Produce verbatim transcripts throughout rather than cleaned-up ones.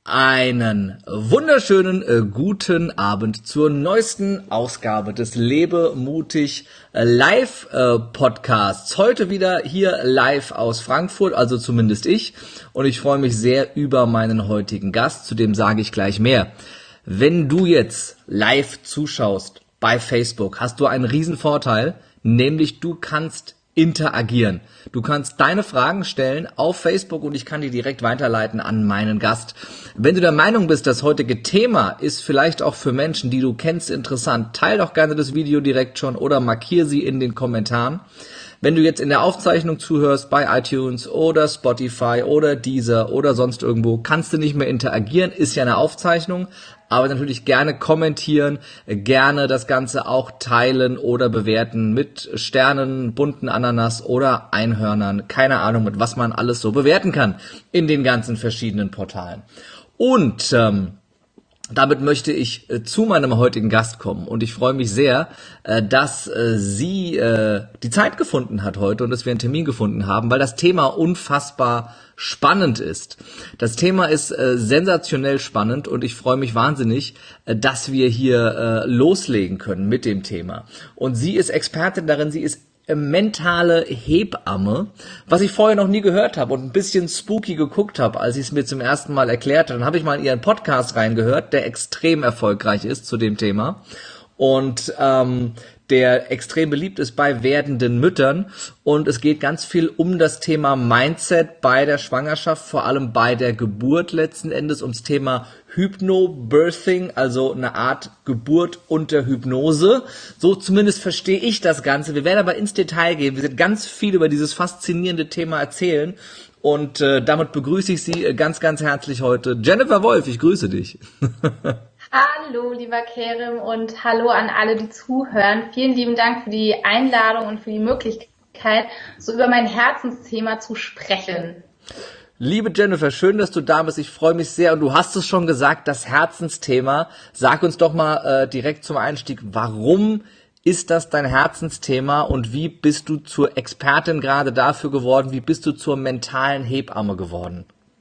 Einen wunderschönen äh, guten Abend zur neuesten Ausgabe des Lebe mutig äh, Live äh, Podcasts. Heute wieder hier live aus Frankfurt, also zumindest ich. Und ich freue mich sehr über meinen heutigen Gast, zu dem sage ich gleich mehr. Wenn du jetzt live zuschaust bei Facebook, hast du einen riesen Vorteil, nämlich du kannst interagieren. Du kannst deine Fragen stellen auf Facebook und ich kann die direkt weiterleiten an meinen Gast. Wenn du der Meinung bist, das heutige Thema ist vielleicht auch für Menschen, die du kennst, interessant, teil doch gerne das Video direkt schon oder markier sie in den Kommentaren. Wenn du jetzt in der Aufzeichnung zuhörst bei iTunes oder Spotify oder Deezer oder sonst irgendwo, kannst du nicht mehr interagieren, ist ja eine Aufzeichnung, aber natürlich gerne kommentieren, gerne das Ganze auch teilen oder bewerten mit Sternen, bunten Ananas oder Einhörnern, keine Ahnung, mit was man alles so bewerten kann in den ganzen verschiedenen Portalen. Und ähm, damit möchte ich äh, zu meinem heutigen Gast kommen und ich freue mich sehr, äh, dass äh, sie äh, die Zeit gefunden hat heute und dass wir einen Termin gefunden haben, weil das Thema unfassbar spannend ist. Das Thema ist äh, sensationell spannend und ich freue mich wahnsinnig, äh, dass wir hier äh, loslegen können mit dem Thema. Und sie ist Expertin darin, sie ist mentale Hebamme, was ich vorher noch nie gehört habe und ein bisschen spooky geguckt habe, als ich es mir zum ersten Mal erklärt habe. Dann habe ich mal in ihren Podcast reingehört, der extrem erfolgreich ist zu dem Thema und ähm, der extrem beliebt ist bei werdenden Müttern und es geht ganz viel um das Thema Mindset bei der Schwangerschaft, vor allem bei der Geburt letzten Endes, ums Thema Hypnobirthing, also eine Art Geburt unter Hypnose. So zumindest verstehe ich das Ganze. Wir werden aber ins Detail gehen. Wir werden ganz viel über dieses faszinierende Thema erzählen und äh, damit begrüße ich Sie ganz, ganz herzlich heute. Jennifer Wolf, ich grüße dich. Hallo, lieber Kerem und hallo an alle, die zuhören. Vielen lieben Dank für die Einladung und für die Möglichkeit, so über mein Herzensthema zu sprechen. Liebe Jennifer, schön, dass du da bist. Ich freue mich sehr und du hast es schon gesagt, das Herzensthema. Sag uns doch mal äh, direkt zum Einstieg, warum ist das dein Herzensthema und wie bist du zur Expertin gerade dafür geworden? Wie bist du zur mentalen Hebamme geworden?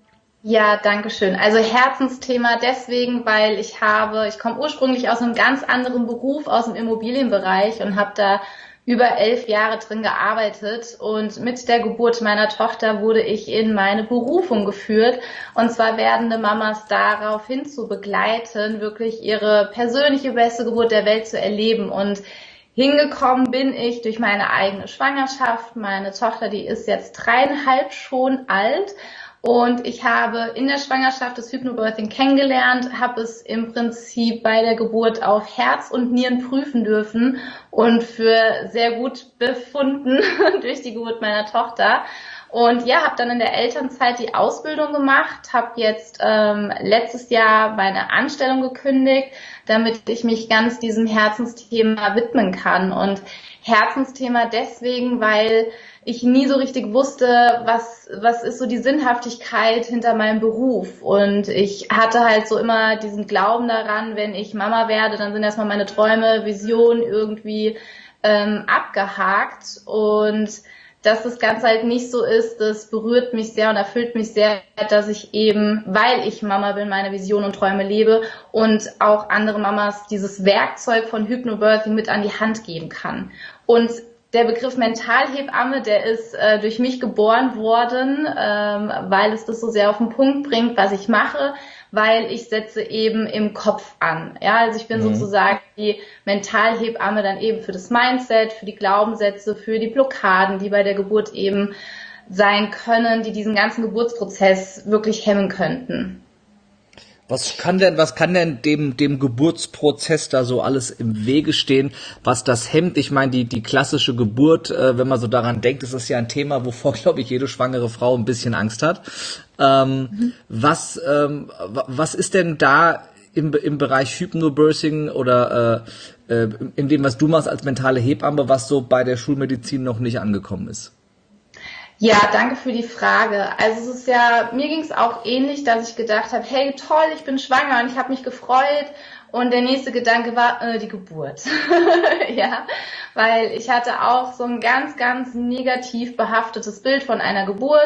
Ja, danke schön. Also Herzensthema deswegen, weil ich habe, ich komme ursprünglich aus einem ganz anderen Beruf, aus dem Immobilienbereich und habe da über elf Jahre drin gearbeitet und mit der Geburt meiner Tochter wurde ich in meine Berufung geführt und zwar werdende Mamas daraufhin zu begleiten, wirklich ihre persönliche beste Geburt der Welt zu erleben und hingekommen bin ich durch meine eigene Schwangerschaft. Meine Tochter, die ist jetzt dreieinhalb schon alt. Und ich habe in der Schwangerschaft das Hypnobirthing kennengelernt, habe es im Prinzip bei der Geburt auf Herz und Nieren prüfen dürfen und für sehr gut befunden durch die Geburt meiner Tochter. Und ja, habe dann in der Elternzeit die Ausbildung gemacht, habe jetzt ähm, letztes Jahr meine Anstellung gekündigt, damit ich mich ganz diesem Herzensthema widmen kann. Und Herzensthema deswegen, weil ich nie so richtig wusste, was was ist so die Sinnhaftigkeit hinter meinem Beruf. Und ich hatte halt so immer diesen Glauben daran, wenn ich Mama werde, dann sind erstmal meine Träume, Visionen irgendwie ähm, abgehakt. Und dass das Ganze halt nicht so ist, das berührt mich sehr und erfüllt mich sehr, dass ich eben, weil ich Mama bin, meine Visionen und Träume lebe und auch andere Mamas dieses Werkzeug von Hypnobirthing mit an die Hand geben kann. Und der Begriff Mentalhebamme, der ist äh, durch mich geboren worden, ähm, weil es das so sehr auf den Punkt bringt, was ich mache, weil ich setze eben im Kopf an. Ja, also ich bin mhm. sozusagen die Mentalhebamme dann eben für das Mindset, für die Glaubenssätze, für die Blockaden, die bei der Geburt eben sein können, die diesen ganzen Geburtsprozess wirklich hemmen könnten. Was kann denn, was kann denn dem, dem Geburtsprozess da so alles im Wege stehen, was das hemmt? Ich meine, die, die klassische Geburt, äh, wenn man so daran denkt, das ist ja ein Thema, wovor, glaube ich, jede schwangere Frau ein bisschen Angst hat. Ähm, mhm. Was, ähm, was ist denn da im, im Bereich Hypnobirthing oder äh, äh, in dem, was du machst als mentale Hebamme, was so bei der Schulmedizin noch nicht angekommen ist? Ja, danke für die Frage. Also es ist ja, mir ging es auch ähnlich, dass ich gedacht habe, hey toll, ich bin schwanger und ich habe mich gefreut und der nächste Gedanke war äh, die Geburt. Ja, weil ich hatte auch so ein ganz, ganz negativ behaftetes Bild von einer Geburt.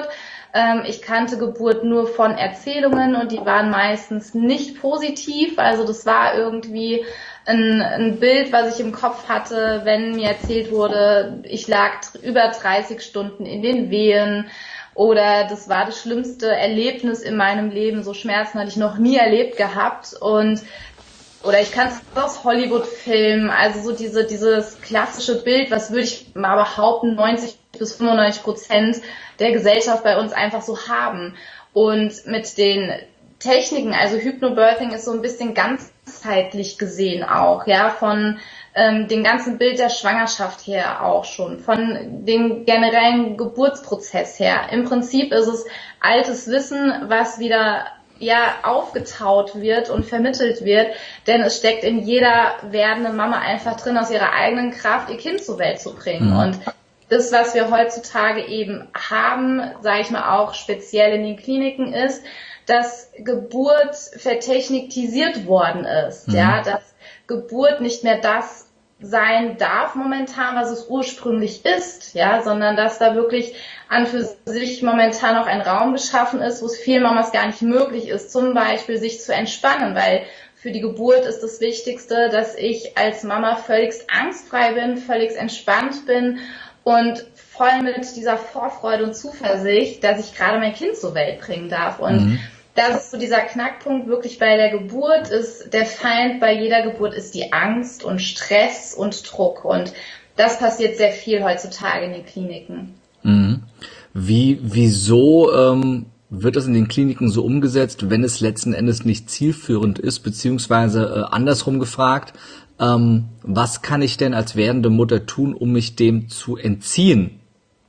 Ähm, ich kannte Geburt nur von Erzählungen und die waren meistens nicht positiv. Also das war irgendwie ein, ein Bild, was ich im Kopf hatte, wenn mir erzählt wurde, ich lag über dreißig Stunden in den Wehen. Oder das war das schlimmste Erlebnis in meinem Leben. So Schmerzen hatte ich noch nie erlebt gehabt. Und oder ich kann es aus Hollywood-Filmen, also so diese dieses klassische Bild, was würde ich mal behaupten, neunzig bis fünfundneunzig Prozent der Gesellschaft bei uns einfach so haben. Und mit den Techniken, also Hypnobirthing ist so ein bisschen ganzheitlich gesehen auch, ja, von ähm, dem ganzen Bild der Schwangerschaft her auch schon, von dem generellen Geburtsprozess her. Im Prinzip ist es altes Wissen, was wieder ja aufgetaut wird und vermittelt wird, denn es steckt in jeder werdenden Mama einfach drin, aus ihrer eigenen Kraft ihr Kind zur Welt zu bringen. Mhm. Und das, was wir heutzutage eben haben, sage ich mal auch speziell in den Kliniken, ist, dass Geburt vertechniktisiert worden ist, mhm. ja, dass Geburt nicht mehr das sein darf momentan, was es ursprünglich ist, ja, sondern dass da wirklich an für sich momentan auch ein Raum geschaffen ist, wo es vielen Mamas gar nicht möglich ist, zum Beispiel sich zu entspannen, weil für die Geburt ist das Wichtigste, dass ich als Mama völligst angstfrei bin, völligst entspannt bin und voll mit dieser Vorfreude und Zuversicht, dass ich gerade mein Kind zur Welt bringen darf. Und mhm. das ist so dieser Knackpunkt wirklich bei der Geburt, ist der Feind bei jeder Geburt ist die Angst und Stress und Druck. Und das passiert sehr viel heutzutage in den Kliniken. Mhm. Wie, wieso ähm, wird das in den Kliniken so umgesetzt, wenn es letzten Endes nicht zielführend ist, beziehungsweise äh, andersrum gefragt, ähm, was kann ich denn als werdende Mutter tun, um mich dem zu entziehen?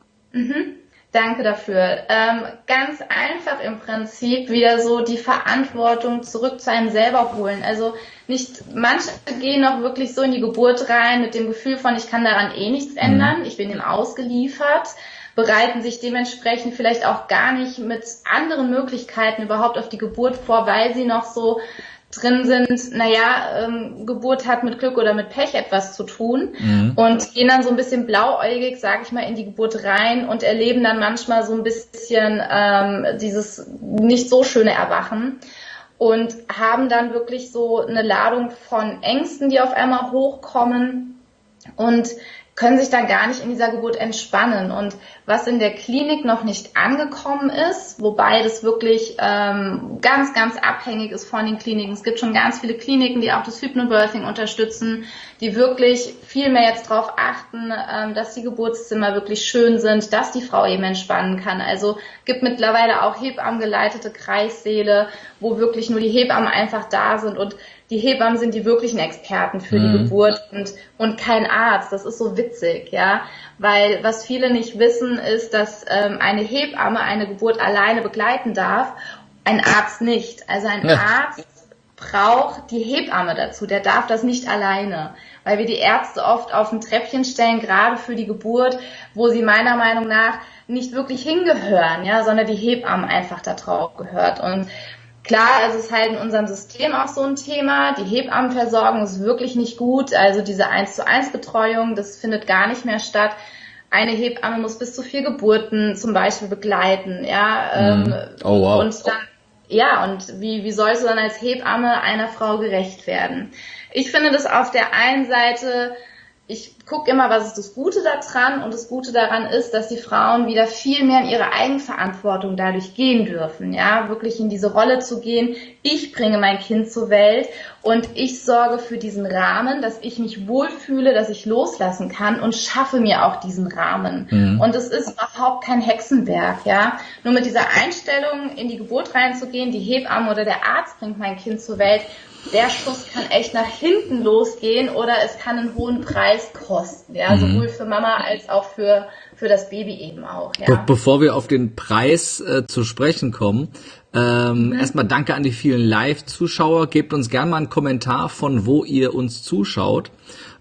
Mhm. Danke dafür. Ähm, ganz einfach im Prinzip wieder so die Verantwortung zurück zu einem selber holen. Also nicht, manche gehen auch wirklich so in die Geburt rein mit dem Gefühl von, ich kann daran eh nichts ändern, ich bin dem ausgeliefert, bereiten sich dementsprechend vielleicht auch gar nicht mit anderen Möglichkeiten überhaupt auf die Geburt vor, weil sie noch so drin sind, naja, ähm, Geburt hat mit Glück oder mit Pech etwas zu tun mhm. und gehen dann so ein bisschen blauäugig, sage ich mal, in die Geburt rein und erleben dann manchmal so ein bisschen ähm, dieses nicht so schöne Erwachen und haben dann wirklich so eine Ladung von Ängsten, die auf einmal hochkommen und können sich dann gar nicht in dieser Geburt entspannen. Und was in der Klinik noch nicht angekommen ist, wobei das wirklich ähm, ganz, ganz abhängig ist von den Kliniken. Es gibt schon ganz viele Kliniken, die auch das Hypnobirthing unterstützen, die wirklich viel mehr jetzt darauf achten, ähm, dass die Geburtszimmer wirklich schön sind, dass die Frau eben entspannen kann. Also gibt mittlerweile auch Hebammen-geleitete Kreissäle, wo wirklich nur die Hebammen einfach da sind und die Hebammen sind die wirklichen Experten für mhm. die Geburt und, und kein Arzt. Das ist so witzig, ja, weil was viele nicht wissen, ist, dass ähm, eine Hebamme eine Geburt alleine begleiten darf, ein Arzt nicht. Also ein ja. Arzt braucht die Hebamme dazu, der darf das nicht alleine, weil wir die Ärzte oft auf ein Treppchen stellen, gerade für die Geburt, wo sie meiner Meinung nach nicht wirklich hingehören, ja, sondern die Hebamme einfach da drauf gehört. Und klar, es ist halt in unserem System auch so ein Thema. Die Hebammenversorgung ist wirklich nicht gut. Also diese eins zu eins Betreuung, das findet gar nicht mehr statt. Eine Hebamme muss bis zu vier Geburten zum Beispiel begleiten, ja. Mhm. Oh wow. Und dann, ja, und wie, wie sollst du dann als Hebamme einer Frau gerecht werden? Ich finde das auf der einen Seite, ich gucke immer, was ist das Gute daran, und das Gute daran ist, dass die Frauen wieder viel mehr in ihre Eigenverantwortung dadurch gehen dürfen, ja, wirklich in diese Rolle zu gehen. Ich bringe mein Kind zur Welt und ich sorge für diesen Rahmen, dass ich mich wohlfühle, dass ich loslassen kann und schaffe mir auch diesen Rahmen. Mhm. Und es ist überhaupt kein Hexenwerk, ja. Nur mit dieser Einstellung in die Geburt reinzugehen, die Hebamme oder der Arzt bringt mein Kind zur Welt, der Schuss kann echt nach hinten losgehen oder es kann einen hohen Preis kosten, ja, mhm. sowohl für Mama als auch für für das Baby eben auch. Ja. Be- bevor wir auf den Preis äh, zu sprechen kommen, ähm, mhm. erstmal danke an die vielen Live-Zuschauer. Gebt uns gerne mal einen Kommentar, von wo ihr uns zuschaut.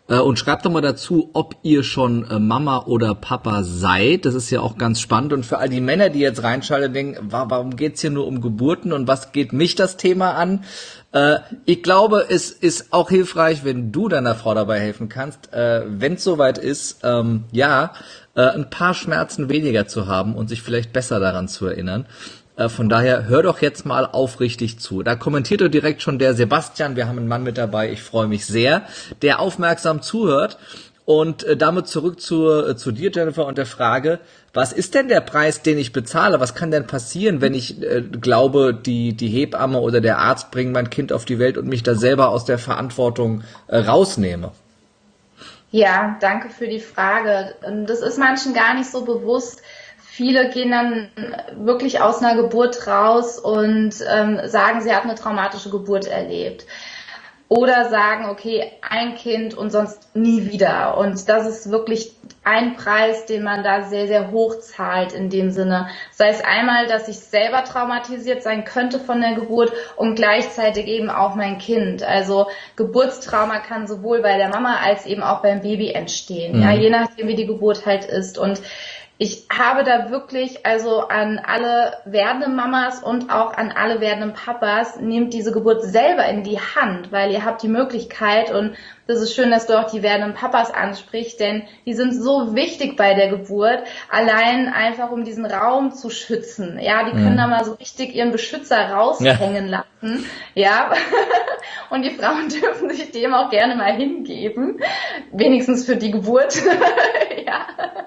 Und schreibt doch mal dazu, ob ihr schon Mama oder Papa seid. Das ist ja auch ganz spannend. Und für all die Männer, die jetzt reinschalten, denken, warum geht's hier nur um Geburten und was geht mich das Thema an? Ich glaube, es ist auch hilfreich, wenn du deiner Frau dabei helfen kannst, wenn es soweit ist, ja, ein paar Schmerzen weniger zu haben und sich vielleicht besser daran zu erinnern. Von daher, hör doch jetzt mal aufrichtig zu. Da kommentiert doch direkt schon der Sebastian, wir haben einen Mann mit dabei, ich freue mich sehr, der aufmerksam zuhört. Und damit zurück zu, zu dir, Jennifer, und der Frage, was ist denn der Preis, den ich bezahle? Was kann denn passieren, wenn ich äh, glaube, die, die Hebamme oder der Arzt bringen mein Kind auf die Welt und mich da selber aus der Verantwortung äh, rausnehme? Ja, danke für die Frage. Das ist manchen gar nicht so bewusst. Viele gehen dann wirklich aus einer Geburt raus und ähm, sagen, sie hat eine traumatische Geburt erlebt. Oder sagen, okay, ein Kind und sonst nie wieder. Und das ist wirklich ein Preis, den man da sehr, sehr hoch zahlt in dem Sinne. Sei es einmal, dass ich selber traumatisiert sein könnte von der Geburt und gleichzeitig eben auch mein Kind. Also Geburtstrauma kann sowohl bei der Mama als eben auch beim Baby entstehen. Mhm. Ja, je nachdem, wie die Geburt halt ist. Und ich habe da wirklich, also an alle werdenden Mamas und auch an alle werdenden Papas, nehmt diese Geburt selber in die Hand, weil ihr habt die Möglichkeit, und das ist schön, dass du auch die werdenden Papas ansprichst, denn die sind so wichtig bei der Geburt, allein einfach um diesen Raum zu schützen. Ja, die können mhm. da mal so richtig ihren Beschützer raushängen ja. lassen. Ja, und die Frauen dürfen sich dem auch gerne mal hingeben, wenigstens für die Geburt. ja.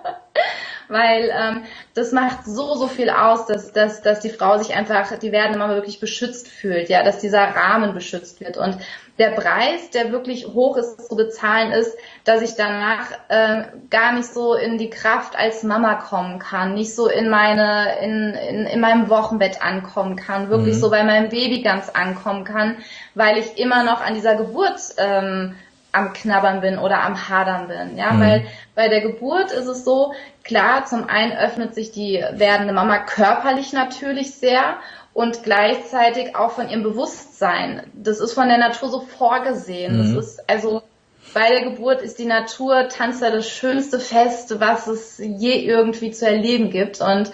Weil ähm, das macht so, so viel aus, dass, dass, dass die Frau sich einfach, die werdende Mama wirklich beschützt fühlt, ja, dass dieser Rahmen beschützt wird. Und der Preis, der wirklich hoch ist zu bezahlen, ist, dass ich danach äh, gar nicht so in die Kraft als Mama kommen kann, nicht so in meine, in, in, in meinem Wochenbett ankommen kann, wirklich mhm. so bei meinem Baby ganz ankommen kann, weil ich immer noch an dieser Geburt ähm, am Knabbern bin oder am Hadern bin, ja, mhm. weil bei der Geburt ist es so, klar, zum einen öffnet sich die werdende Mama körperlich natürlich sehr und gleichzeitig auch von ihrem Bewusstsein. Das ist von der Natur so vorgesehen. Mhm. Das ist also, bei der Geburt ist die Natur, tanzt da das schönste Fest, was es je irgendwie zu erleben gibt, und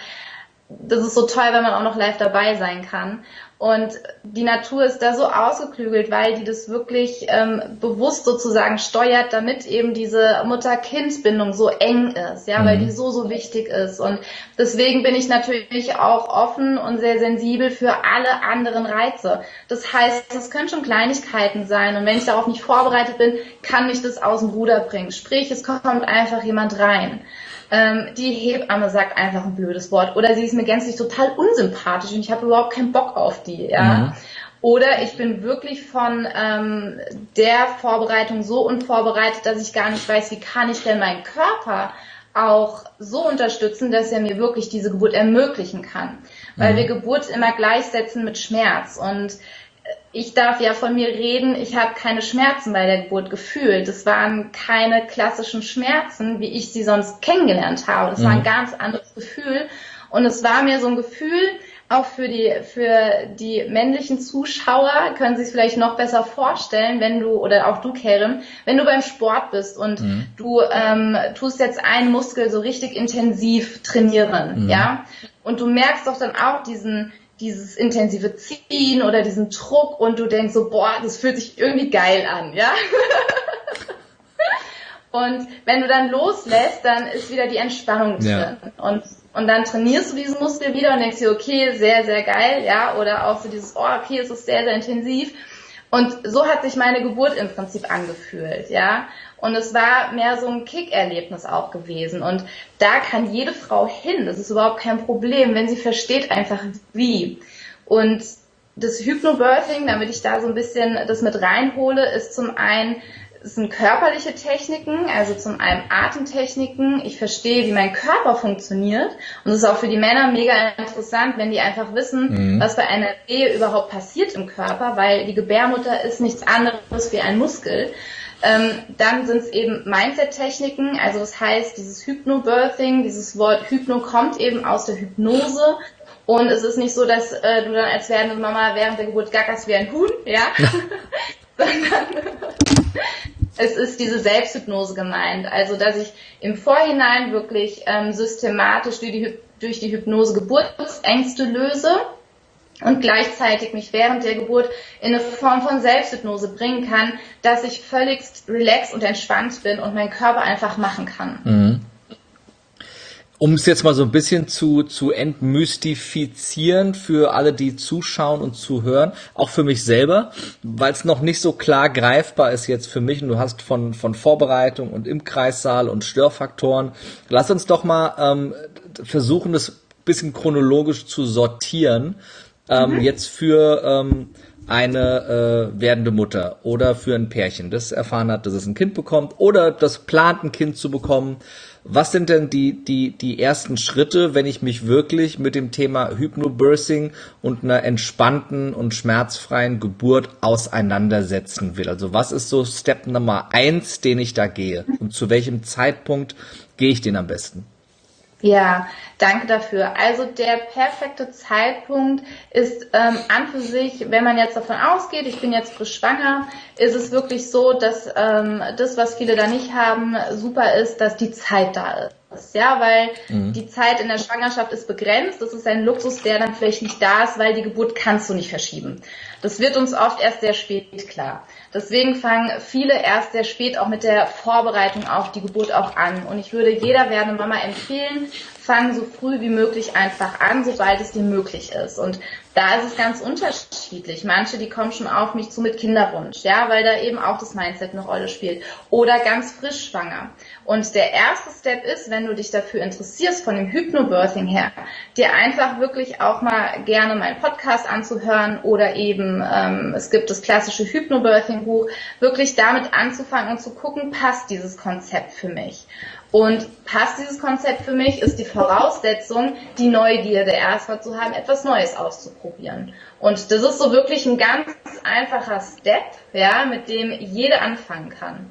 das ist so toll, wenn man auch noch live dabei sein kann. Und die Natur ist da so ausgeklügelt, weil die das wirklich ähm, bewusst sozusagen steuert, damit eben diese Mutter-Kind-Bindung so eng ist, ja, mhm. weil die so, so wichtig ist. Und deswegen bin ich natürlich auch offen und sehr sensibel für alle anderen Reize. Das heißt, es können schon Kleinigkeiten sein, und wenn ich darauf nicht vorbereitet bin, kann mich das aus dem Ruder bringen. Sprich, es kommt einfach jemand rein. Ähm, die Hebamme sagt einfach ein blödes Wort, oder sie ist mir gänzlich total unsympathisch und ich habe überhaupt keinen Bock auf die, ja. Mhm. Oder ich bin wirklich von ähm, der Vorbereitung so unvorbereitet, dass ich gar nicht weiß, wie kann ich denn meinen Körper auch so unterstützen, dass er mir wirklich diese Geburt ermöglichen kann. Weil mhm. wir Geburt immer gleichsetzen mit Schmerz, und ich darf ja von mir reden, ich habe keine Schmerzen bei der Geburt gefühlt. Das waren keine klassischen Schmerzen, wie ich sie sonst kennengelernt habe. Das mhm. war ein ganz anderes Gefühl. Und es war mir so ein Gefühl, auch für die, für die männlichen Zuschauer, können Sie es vielleicht noch besser vorstellen, wenn du, oder auch du, Kerem, wenn du beim Sport bist und mhm. du ähm, tust jetzt einen Muskel so richtig intensiv trainieren, mhm. ja, und du merkst doch dann auch diesen dieses intensive Ziehen oder diesen Druck, und du denkst so, boah, das fühlt sich irgendwie geil an, ja. Und wenn du dann loslässt, dann ist wieder die Entspannung drin. Ja. Und, und dann trainierst du diesen Muskel wieder und denkst dir, okay, sehr, sehr geil, ja. Oder auch so dieses, oh, okay, es ist sehr, sehr intensiv. Und so hat sich meine Geburt im Prinzip angefühlt, ja. Und es war mehr so ein Kick-Erlebnis auch gewesen. Und da kann jede Frau hin. Das ist überhaupt kein Problem, wenn sie versteht einfach wie. Und das Hypnobirthing, damit ich da so ein bisschen das mit reinhole, ist zum einen, es sind körperliche Techniken, also zum einen Atemtechniken. Ich verstehe, wie mein Körper funktioniert. Und es ist auch für die Männer mega interessant, wenn die einfach wissen, mhm. was bei einer Wehe überhaupt passiert im Körper, weil die Gebärmutter ist nichts anderes wie ein Muskel. Ähm, dann sind es eben Mindset-Techniken, also das heißt, dieses Hypnobirthing, dieses Wort Hypno kommt eben aus der Hypnose, und es ist nicht so, dass äh, du dann als werdende Mama während der Geburt gackerst wie ein Huhn, ja, sondern Es ist diese Selbsthypnose gemeint, also dass ich im Vorhinein wirklich ähm, systematisch durch die, durch die Hypnose Geburtsängste löse und gleichzeitig mich während der Geburt in eine Form von Selbsthypnose bringen kann, dass ich völligst relaxed und entspannt bin und mein Körper einfach machen kann. Mhm. Um es jetzt mal so ein bisschen zu, zu entmystifizieren für alle, die zuschauen und zuhören, auch für mich selber, weil es noch nicht so klar greifbar ist jetzt für mich und du hast von, von Vorbereitung und im Kreissaal und Störfaktoren. Lass uns doch mal ähm, versuchen, das ein bisschen chronologisch zu sortieren. Ähm, mhm. Jetzt für ähm, eine äh, werdende Mutter oder für ein Pärchen, das erfahren hat, dass es ein Kind bekommt oder das plant, ein Kind zu bekommen. Was sind denn die, die, die ersten Schritte, wenn ich mich wirklich mit dem Thema Hypnobirthing und einer entspannten und schmerzfreien Geburt auseinandersetzen will? Also was ist so Step Nummer eins, den ich da gehe? Und zu welchem Zeitpunkt gehe ich den am besten? Ja, danke dafür. Also der perfekte Zeitpunkt ist ähm, an für sich, wenn man jetzt davon ausgeht, ich bin jetzt frisch schwanger, ist es wirklich so, dass ähm, das, was viele da nicht haben, super ist, dass die Zeit da ist. Ja, weil mhm. die Zeit in der Schwangerschaft ist begrenzt. Das ist ein Luxus, der dann vielleicht nicht da ist, weil die Geburt kannst du nicht verschieben. Das wird uns oft erst sehr spät klar. Deswegen fangen viele erst sehr spät auch mit der Vorbereitung auf die Geburt auch an. Und ich würde jeder werdenden Mama empfehlen, fang so früh wie möglich einfach an, sobald es dir möglich ist. Und da ist es ganz unterschiedlich. Manche, die kommen schon auf mich zu mit Kinderwunsch, ja, weil da eben auch das Mindset eine Rolle spielt. Oder ganz frisch schwanger. Und der erste Step ist, wenn du dich dafür interessierst, von dem Hypnobirthing her, dir einfach wirklich auch mal gerne meinen Podcast anzuhören oder eben, ähm, es gibt das klassische Hypnobirthing-Buch, wirklich damit anzufangen und zu gucken, passt dieses Konzept für mich? Und passt dieses Konzept für mich, ist die Voraussetzung, die Neugierde erstmal zu haben, etwas Neues auszuprobieren. Und das ist so wirklich ein ganz einfacher Step, ja, mit dem jeder anfangen kann.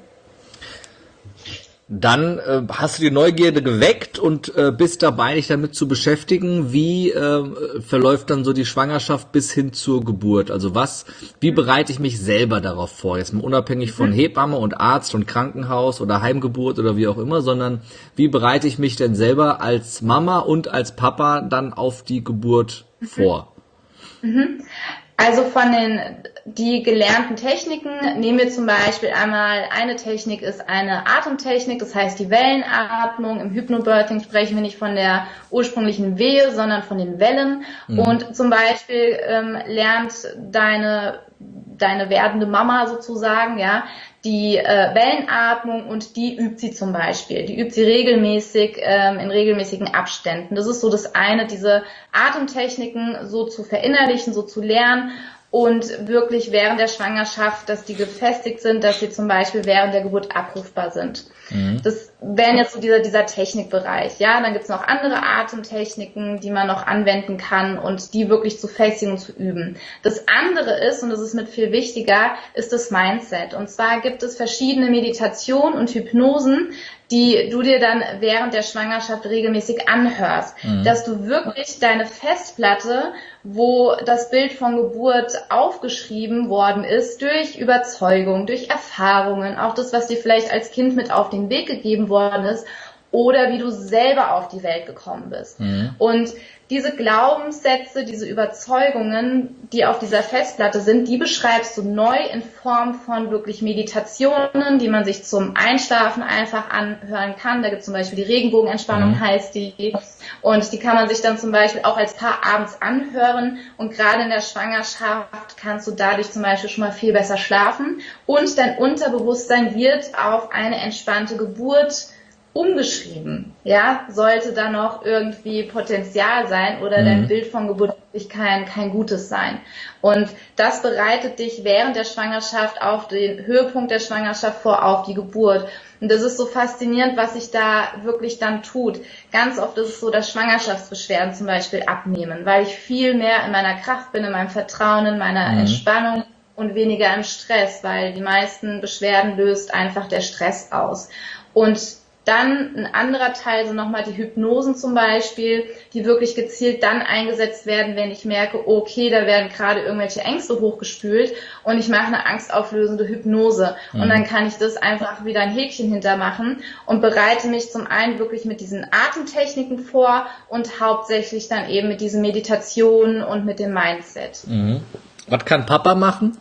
Dann äh, hast du die Neugierde geweckt und äh, bist dabei, dich damit zu beschäftigen. Wie äh, verläuft dann so die Schwangerschaft bis hin zur Geburt? Also was, wie bereite ich mich selber darauf vor? Jetzt mal unabhängig von Hebamme und Arzt und Krankenhaus oder Heimgeburt oder wie auch immer, sondern wie bereite ich mich denn selber als Mama und als Papa dann auf die Geburt mhm. vor? Mhm. Also von den die gelernten Techniken nehmen wir zum Beispiel einmal, eine Technik ist eine Atemtechnik, das heißt die Wellenatmung. Im Hypnobirthing sprechen wir nicht von der ursprünglichen Wehe, sondern von den Wellen. Mhm. Und zum Beispiel ähm, lernt deine deine werdende Mama sozusagen, ja, die äh, Wellenatmung und die übt sie zum Beispiel. Die übt sie regelmäßig, ähm, in regelmäßigen Abständen. Das ist so das eine, diese Atemtechniken so zu verinnerlichen, so zu lernen und wirklich während der Schwangerschaft, dass die gefestigt sind, dass sie zum Beispiel während der Geburt abrufbar sind. Mhm. Das wären jetzt so dieser, dieser Technikbereich. Ja, dann gibt's noch andere Atemtechniken, die man noch anwenden kann und die wirklich zu festigen und zu üben. Das andere ist, und das ist mit viel wichtiger, ist das Mindset. Und zwar gibt es verschiedene Meditationen und Hypnosen, die du dir dann während der Schwangerschaft regelmäßig anhörst, mhm. dass du wirklich deine Festplatte, wo das Bild von Geburt aufgeschrieben worden ist, durch Überzeugung, durch Erfahrungen, auch das, was dir vielleicht als Kind mit auf den Weg gegeben worden ist, oder wie du selber auf die Welt gekommen bist. Mhm. Und diese Glaubenssätze, diese Überzeugungen, die auf dieser Festplatte sind, die beschreibst du neu in Form von wirklich Meditationen, die man sich zum Einschlafen einfach anhören kann. Da gibt es zum Beispiel die Regenbogenentspannung, mhm. heißt die. Und die kann man sich dann zum Beispiel auch als Paar abends anhören. Und gerade in der Schwangerschaft kannst du dadurch zum Beispiel schon mal viel besser schlafen. Und dein Unterbewusstsein wird auf eine entspannte Geburt umgeschrieben, ja, sollte da noch irgendwie Potenzial sein oder mhm. dein Bild von Geburt wirklich kein, kein gutes sein. Und das bereitet dich während der Schwangerschaft auf den Höhepunkt der Schwangerschaft vor, auf die Geburt. Und das ist so faszinierend, was sich da wirklich dann tut. Ganz oft ist es so, dass Schwangerschaftsbeschwerden zum Beispiel abnehmen, weil ich viel mehr in meiner Kraft bin, in meinem Vertrauen, in meiner mhm. Entspannung und weniger im Stress, weil die meisten Beschwerden löst einfach der Stress aus. Und Dann ein anderer Teil sind nochmal die Hypnosen zum Beispiel, die wirklich gezielt dann eingesetzt werden, wenn ich merke, okay, da werden gerade irgendwelche Ängste hochgespült und ich mache eine angstauflösende Hypnose. Mhm. Und dann kann ich das einfach wieder ein Häkchen hintermachen und bereite mich zum einen wirklich mit diesen Atemtechniken vor und hauptsächlich dann eben mit diesen Meditationen und mit dem Mindset. Mhm. Was kann Papa machen?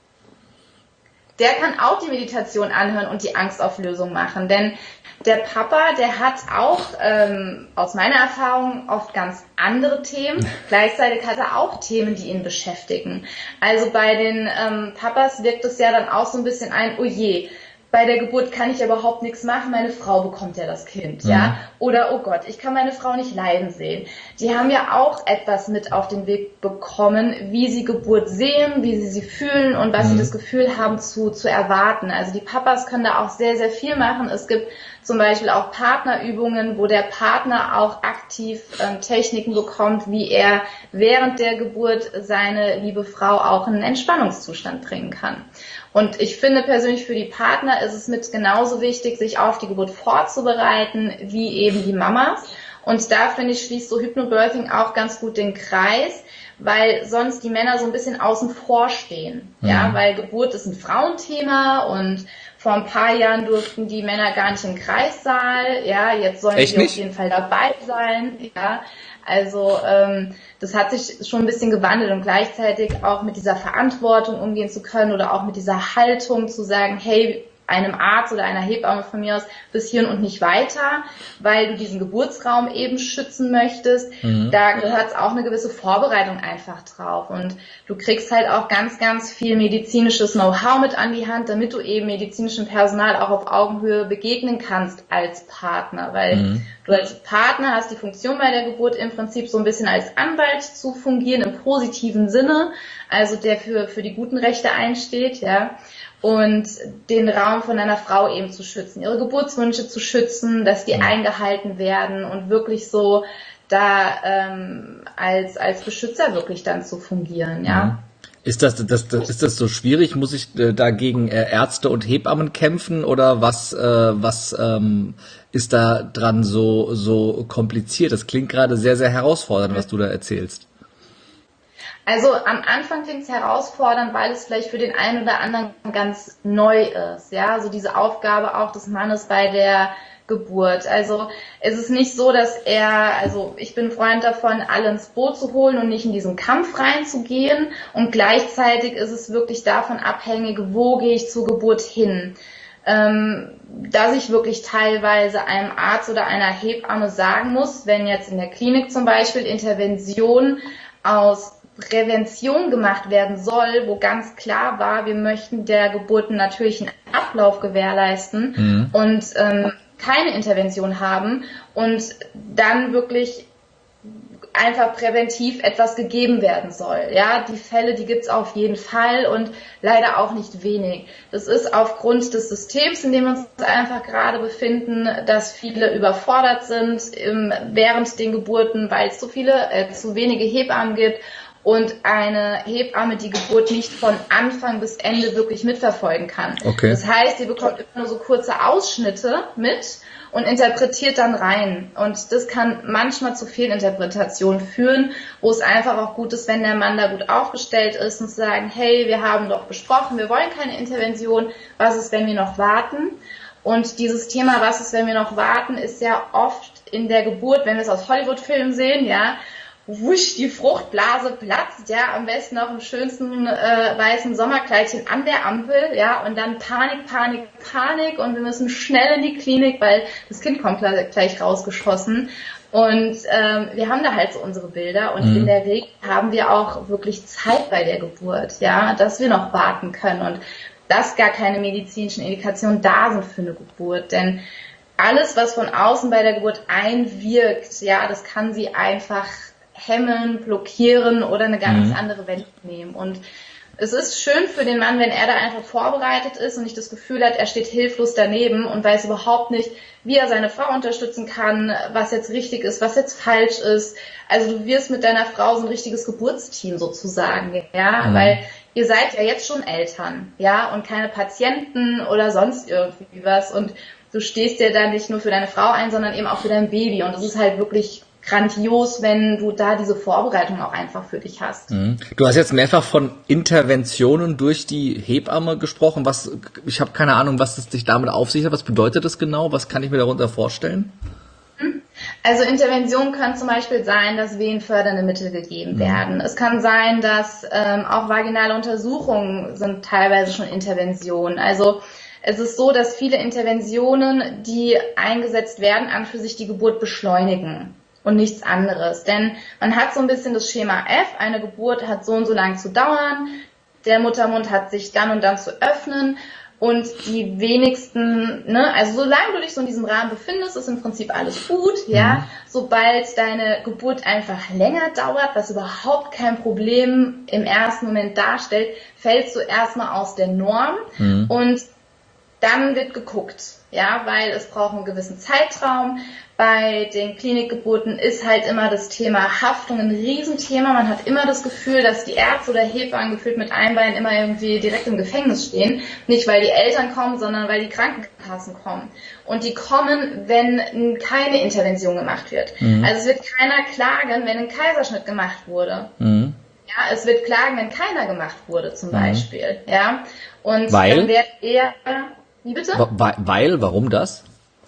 Der kann auch die Meditation anhören und die Angstauflösung machen, denn der Papa, der hat auch ähm, aus meiner Erfahrung oft ganz andere Themen. Gleichzeitig hat er auch Themen, die ihn beschäftigen. Also bei den ähm, Papas wirkt es ja dann auch so ein bisschen ein, oh je, bei der Geburt kann ich ja überhaupt nichts machen, meine Frau bekommt ja das Kind, ja. Mhm. Oder, oh Gott, ich kann meine Frau nicht leiden sehen. Die haben ja auch etwas mit auf den Weg bekommen, wie sie Geburt sehen, wie sie sie fühlen und was mhm. sie das Gefühl haben zu, zu erwarten. Also die Papas können da auch sehr, sehr viel machen. Es gibt zum Beispiel auch Partnerübungen, wo der Partner auch aktiv ähm, Techniken bekommt, wie er während der Geburt seine liebe Frau auch in einen Entspannungszustand bringen kann. Und ich finde persönlich für die Partner ist es mit genauso wichtig, sich auf die Geburt vorzubereiten, wie eben die Mamas. Und da finde ich, schließt so Hypnobirthing auch ganz gut den Kreis, weil sonst die Männer so ein bisschen außen vor stehen. Mhm. Ja, weil Geburt ist ein Frauenthema und vor ein paar Jahren durften die Männer gar nicht im Kreissaal. Ja, jetzt sollen Echt sie nicht? auf jeden Fall dabei sein. Ja, also ähm, das hat sich schon ein bisschen gewandelt und gleichzeitig auch mit dieser Verantwortung umgehen zu können oder auch mit dieser Haltung zu sagen, hey, einem Arzt oder einer Hebamme von mir aus bis hierhin und nicht weiter, weil du diesen Geburtsraum eben schützen möchtest. Mhm. Da gehört auch eine gewisse Vorbereitung einfach drauf und du kriegst halt auch ganz, ganz viel medizinisches Know-how mit an die Hand, damit du eben medizinischem Personal auch auf Augenhöhe begegnen kannst als Partner, weil mhm. du als Partner hast die Funktion bei der Geburt im Prinzip so ein bisschen als Anwalt zu fungieren im positiven Sinne, also der für, für die guten Rechte einsteht, ja. Und den Raum von einer Frau eben zu schützen, ihre Geburtswünsche zu schützen, dass die ja. eingehalten werden und wirklich so da ähm, als als Beschützer wirklich dann zu fungieren, ja. ja. Ist das, das, das ist das so schwierig? Muss ich äh, dagegen äh, Ärzte und Hebammen kämpfen oder was äh, was ähm, ist da dran so so kompliziert? Das klingt gerade sehr sehr herausfordernd, was du da erzählst. Also am Anfang klingt es herausfordernd, weil es vielleicht für den einen oder anderen ganz neu ist, ja, also diese Aufgabe auch des Mannes bei der Geburt. Also es ist nicht so, dass er, also ich bin Freund davon, alle ins Boot zu holen und nicht in diesen Kampf reinzugehen und gleichzeitig ist es wirklich davon abhängig, wo gehe ich zur Geburt hin. Ähm, dass ich wirklich teilweise einem Arzt oder einer Hebamme sagen muss, wenn jetzt in der Klinik zum Beispiel Intervention aus Prävention gemacht werden soll, wo ganz klar war, wir möchten der Geburt einen natürlichen Ablauf gewährleisten mhm. und ähm, keine Intervention haben und dann wirklich einfach präventiv etwas gegeben werden soll. Ja, die Fälle, die gibt's auf jeden Fall und leider auch nicht wenig. Das ist aufgrund des Systems, in dem wir uns einfach gerade befinden, dass viele überfordert sind ähm, während den Geburten, weil es zu viele, äh, zu wenige Hebammen gibt. Und eine Hebamme die Geburt nicht von Anfang bis Ende wirklich mitverfolgen kann. Okay. Das heißt, sie bekommt immer nur so kurze Ausschnitte mit und interpretiert dann rein. Und das kann manchmal zu Fehlinterpretationen führen, wo es einfach auch gut ist, wenn der Mann da gut aufgestellt ist und zu sagen, hey, wir haben doch besprochen, wir wollen keine Intervention, was ist, wenn wir noch warten? Und dieses Thema, was ist, wenn wir noch warten, ist ja oft in der Geburt, wenn wir es aus Hollywood-Filmen sehen, ja, wusch, die Fruchtblase platzt, ja, am besten noch im schönsten äh, weißen Sommerkleidchen an der Ampel, ja, und dann Panik, Panik, Panik und wir müssen schnell in die Klinik, weil das Kind kommt gleich rausgeschossen. Und ähm, wir haben da halt so unsere Bilder und mhm. in der Regel haben wir auch wirklich Zeit bei der Geburt, ja, dass wir noch warten können und dass gar keine medizinischen Indikationen da sind für eine Geburt, denn alles, was von außen bei der Geburt einwirkt, ja, das kann sie einfach hemmen, blockieren oder eine ganz mhm. andere Wendung nehmen. Und es ist schön für den Mann, wenn er da einfach vorbereitet ist und nicht das Gefühl hat, er steht hilflos daneben und weiß überhaupt nicht, wie er seine Frau unterstützen kann, was jetzt richtig ist, was jetzt falsch ist. Also du wirst mit deiner Frau so ein richtiges Geburtsteam sozusagen, ja, mhm. weil ihr seid ja jetzt schon Eltern, ja, und keine Patienten oder sonst irgendwie was. Und du stehst ja da nicht nur für deine Frau ein, sondern eben auch für dein Baby. Und das ist halt wirklich grandios, wenn du da diese Vorbereitung auch einfach für dich hast. Du hast jetzt mehrfach von Interventionen durch die Hebamme gesprochen. Was, ich habe keine Ahnung, was es sich damit auf sich hat. Was bedeutet das genau? Was kann ich mir darunter vorstellen? Also Interventionen können zum Beispiel sein, dass wehenfördernde Mittel gegeben werden. Es kann sein, dass ähm, auch vaginale Untersuchungen sind teilweise schon Interventionen. Also es ist so, dass viele Interventionen, die eingesetzt werden, an für sich die Geburt beschleunigen und nichts anderes. Denn man hat so ein bisschen das Schema F, eine Geburt hat so und so lang zu dauern, der Muttermund hat sich dann und dann zu öffnen und die wenigsten, ne, also solange du dich so in diesem Rahmen befindest, ist im Prinzip alles gut, ja. Mhm. Sobald deine Geburt einfach länger dauert, was überhaupt kein Problem im ersten Moment darstellt, fällst du erstmal aus der Norm mhm. und dann wird geguckt, ja, weil es braucht einen gewissen Zeitraum. Bei den Klinikgeburten ist halt immer das Thema Haftung ein Riesenthema. Man hat immer das Gefühl, dass die Ärzte oder Hebammen gefühlt mit einem Bein immer irgendwie direkt im Gefängnis stehen. Nicht, weil die Eltern kommen, sondern weil die Krankenkassen kommen. Und die kommen, wenn keine Intervention gemacht wird. Mhm. Also es wird keiner klagen, wenn ein Kaiserschnitt gemacht wurde. Mhm. Ja, es wird klagen, wenn keiner gemacht wurde, zum mhm. Beispiel. Ja, und weil? Dann wird eher, wie bitte? Weil, warum das?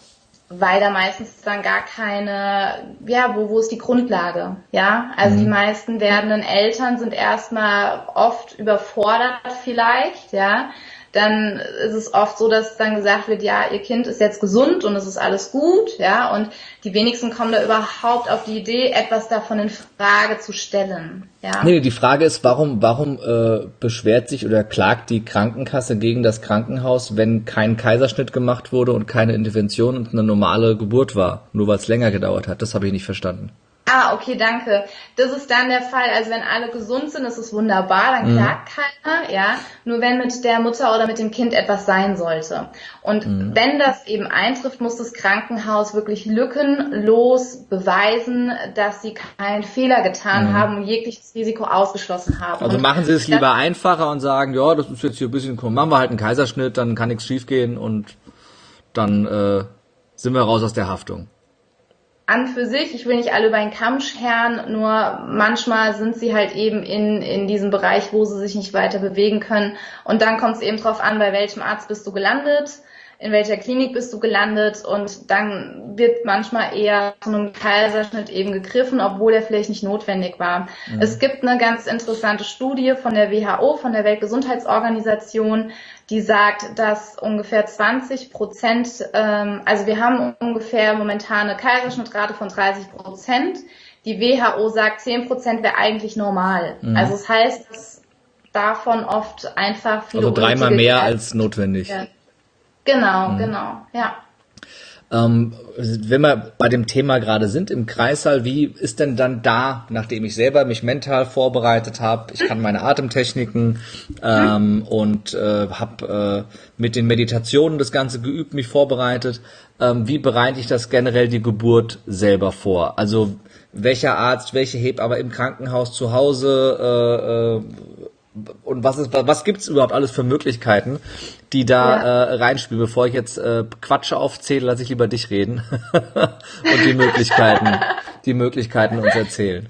Weil da meistens dann gar keine, ja, wo, wo ist die Grundlage, ja? Also mhm. die meisten werdenden Eltern sind erstmal oft überfordert vielleicht, ja? Dann ist es oft so, dass dann gesagt wird, ja, ihr Kind ist jetzt gesund und es ist alles gut, ja? Und die wenigsten kommen da überhaupt auf die Idee, etwas davon in Frage zu stellen, ja? Nee, die Frage ist, warum, warum äh, beschwert sich oder klagt die Krankenkasse gegen das Krankenhaus, wenn kein Kaiserschnitt gemacht wurde und keine Intervention und eine normale Geburt war, nur weil es länger gedauert hat? Das habe ich nicht verstanden. Ah, okay, danke. Das ist dann der Fall, also wenn alle gesund sind, ist es wunderbar, dann mhm. klagt keiner, ja. Nur wenn mit der Mutter oder mit dem Kind etwas sein sollte. Und mhm. wenn das eben eintrifft, muss das Krankenhaus wirklich lückenlos beweisen, dass sie keinen Fehler getan mhm. haben und jegliches Risiko ausgeschlossen haben. Also und machen Sie es lieber einfacher und sagen, ja, das ist jetzt hier ein bisschen, machen wir halt einen Kaiserschnitt, dann kann nichts schiefgehen und dann äh, sind wir raus aus der Haftung. An für sich, ich will nicht alle über einen Kamm scheren, nur manchmal sind sie halt eben in in diesem Bereich, wo sie sich nicht weiter bewegen können. Und dann kommt es eben drauf an, bei welchem Arzt bist du gelandet, in welcher Klinik bist du gelandet und dann wird manchmal eher zu einem Kaiserschnitt eben gegriffen, obwohl er vielleicht nicht notwendig war. Mhm. Es gibt eine ganz interessante Studie von der W H O, von der Weltgesundheitsorganisation, die sagt, dass ungefähr zwanzig Prozent, ähm, also wir haben ungefähr momentan eine Kaiserschnittrate von dreißig Prozent. Die W H O sagt, zehn Prozent wäre eigentlich normal. Mhm. Also das heißt, dass davon oft einfach viele Also dreimal mehr als notwendig. Ja. Genau, mhm. genau, ja. Ähm, wenn wir bei dem Thema gerade sind im Kreissaal, wie ist denn dann da, nachdem ich selber mich mental vorbereitet habe, ich kann meine Atemtechniken ähm, mhm. und äh, habe äh, mit den Meditationen das Ganze geübt, mich vorbereitet, ähm, wie bereite ich das generell die Geburt selber vor? Also welcher Arzt, welche Hebamme im Krankenhaus, zu Hause, äh, äh, und was ist, was gibt's überhaupt alles für Möglichkeiten, die da ja. äh, reinspielen? Bevor ich jetzt äh, Quatsche aufzähle, lasse ich lieber dich reden und die Möglichkeiten, die Möglichkeiten uns erzählen.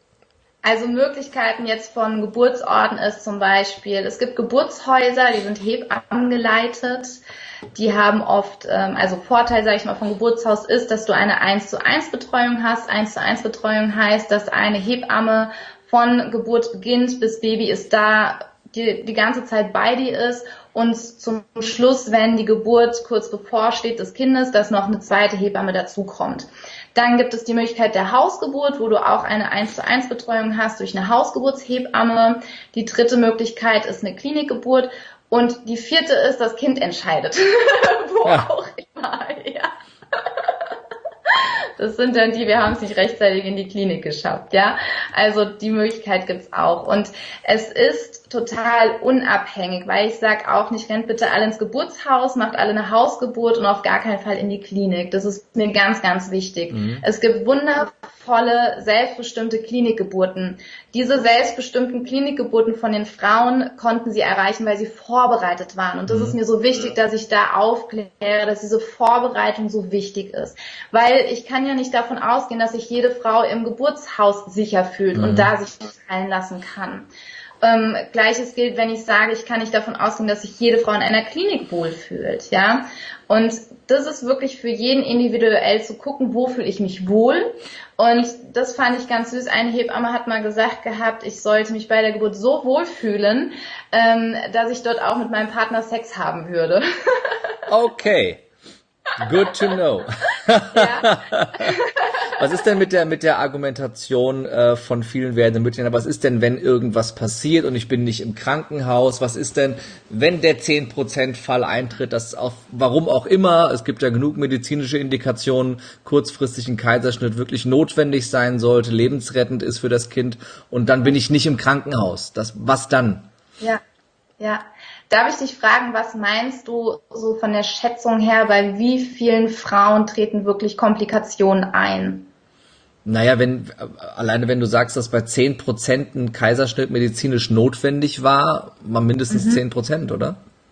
Also Möglichkeiten jetzt von Geburtsorten ist zum Beispiel, es gibt Geburtshäuser, die sind Hebammen geleitet. Die haben oft, ähm, also Vorteil, sage ich mal, vom Geburtshaus ist, dass du eine eins zu eins Betreuung hast. eins zu eins Betreuung heißt, dass eine Hebamme von Geburt beginnt bis Baby ist da, die, die ganze Zeit bei dir ist und zum Schluss, wenn die Geburt kurz bevorsteht des Kindes, dass noch eine zweite Hebamme dazukommt. Dann gibt es die Möglichkeit der Hausgeburt, wo du auch eine eins zu eins Betreuung hast durch eine Hausgeburtshebamme. Die dritte Möglichkeit ist eine Klinikgeburt und die vierte ist, das Kind entscheidet. Wo ja. auch immer, ja. Das sind dann die, wir haben es nicht rechtzeitig in die Klinik geschafft, ja. Also die Möglichkeit gibt's auch. Und es ist total unabhängig, weil ich sage auch nicht, rennt bitte alle ins Geburtshaus, macht alle eine Hausgeburt und auf gar keinen Fall in die Klinik. Das ist mir ganz, ganz wichtig. Mhm. Es gibt wundervolle, selbstbestimmte Klinikgeburten. Diese selbstbestimmten Klinikgeburten von den Frauen konnten sie erreichen, weil sie vorbereitet waren. Und das mhm. ist mir so wichtig, dass ich da aufkläre, dass diese Vorbereitung so wichtig ist. Weil ich kann ja nicht davon ausgehen, dass sich jede Frau im Geburtshaus sicher fühlt mhm. und da sich fallen lassen kann. Ähm, Gleiches gilt, wenn ich sage, ich kann nicht davon ausgehen, dass sich jede Frau in einer Klinik wohlfühlt, ja. Und das ist wirklich für jeden individuell zu gucken, wo fühle ich mich wohl. Und das fand ich ganz süß. Eine Hebamme hat mal gesagt gehabt, ich sollte mich bei der Geburt so wohlfühlen, ähm, dass ich dort auch mit meinem Partner Sex haben würde. Okay. Good to know. Ja. Was ist denn mit der mit der Argumentation äh, von vielen werdenden Müttern? Was ist denn, wenn irgendwas passiert und ich bin nicht im Krankenhaus? Was ist denn, wenn der zehn Prozent Fall eintritt, dass auf warum auch immer, es gibt ja genug medizinische Indikationen, kurzfristig ein Kaiserschnitt wirklich notwendig sein sollte, lebensrettend ist für das Kind und dann bin ich nicht im Krankenhaus. Das, was dann? Ja, ja. Darf ich dich fragen, was meinst du so von der Schätzung her, bei wie vielen Frauen treten wirklich Komplikationen ein? Naja, wenn, alleine wenn du sagst, dass bei zehn Prozent ein Kaiserschnitt medizinisch notwendig war, mal mindestens mhm. zehn Prozent, oder?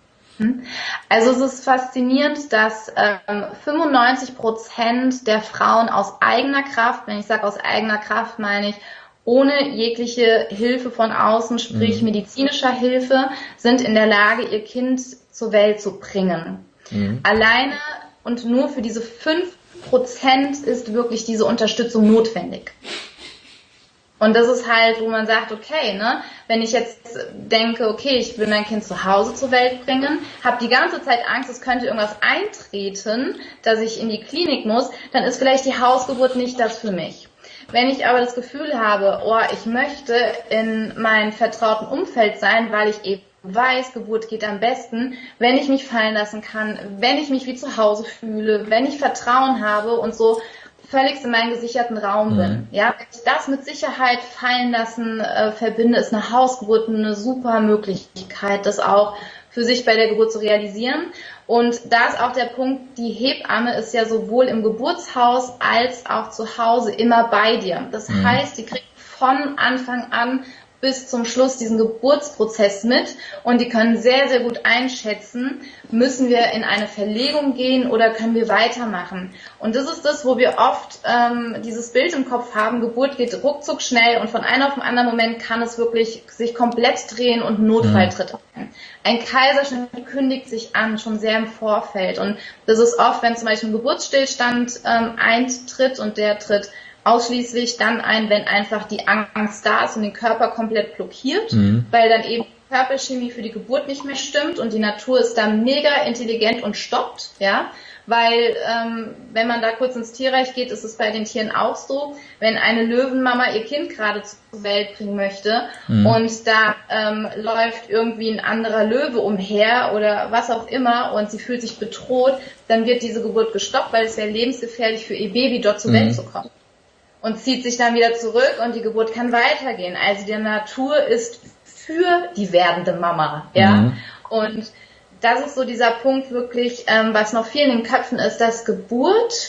Also es ist faszinierend, dass ähm, fünfundneunzig Prozent der Frauen aus eigener Kraft, wenn ich sage aus eigener Kraft, meine ich, ohne jegliche Hilfe von außen, sprich mhm. medizinischer Hilfe, sind in der Lage, ihr Kind zur Welt zu bringen. Mhm. Alleine und nur für diese fünf Prozent ist wirklich diese Unterstützung notwendig. Und das ist halt, wo man sagt, okay, ne, wenn ich jetzt denke, okay, ich will mein Kind zu Hause zur Welt bringen, habe die ganze Zeit Angst, es könnte irgendwas eintreten, dass ich in die Klinik muss, dann ist vielleicht die Hausgeburt nicht das für mich. Wenn ich aber das Gefühl habe, oh, ich möchte in meinem vertrauten Umfeld sein, weil ich eben weiß, Geburt geht am besten, wenn ich mich fallen lassen kann, wenn ich mich wie zu Hause fühle, wenn ich Vertrauen habe und so völlig in meinem gesicherten Raum mhm. bin. Ja, wenn ich das mit Sicherheit fallen lassen äh, verbinde, ist eine Hausgeburt eine super Möglichkeit, das auch für sich bei der Geburt zu realisieren. Und da ist auch der Punkt, die Hebamme ist ja sowohl im Geburtshaus als auch zu Hause immer bei dir. Das mhm. heißt, die kriegt von Anfang an bis zum Schluss diesen Geburtsprozess mit und die können sehr, sehr gut einschätzen, müssen wir in eine Verlegung gehen oder können wir weitermachen. Und das ist das, wo wir oft ähm, dieses Bild im Kopf haben, Geburt geht ruckzuck schnell und von einem auf den anderen Moment kann es wirklich sich komplett drehen und ein Notfall tritt ein. Ein Kaiserschnitt kündigt sich an, schon sehr im Vorfeld. Und das ist oft, wenn zum Beispiel ein Geburtsstillstand ähm, eintritt und der tritt ausschließlich dann ein, wenn einfach die Angst da ist und den Körper komplett blockiert, mhm. weil dann eben die Körperchemie für die Geburt nicht mehr stimmt und die Natur ist da mega intelligent und stoppt, ja, weil ähm, wenn man da kurz ins Tierreich geht, ist es bei den Tieren auch so, wenn eine Löwenmama ihr Kind gerade zur Welt bringen möchte mhm. und da ähm, läuft irgendwie ein anderer Löwe umher oder was auch immer und sie fühlt sich bedroht, dann wird diese Geburt gestoppt, weil es wäre lebensgefährlich für ihr Baby dort zur mhm. Welt zu kommen. Und zieht sich dann wieder zurück und die Geburt kann weitergehen. Also die Natur ist für die werdende Mama, ja. Mhm. Und das ist so dieser Punkt wirklich, ähm, was noch viel in den Köpfen ist, dass Geburt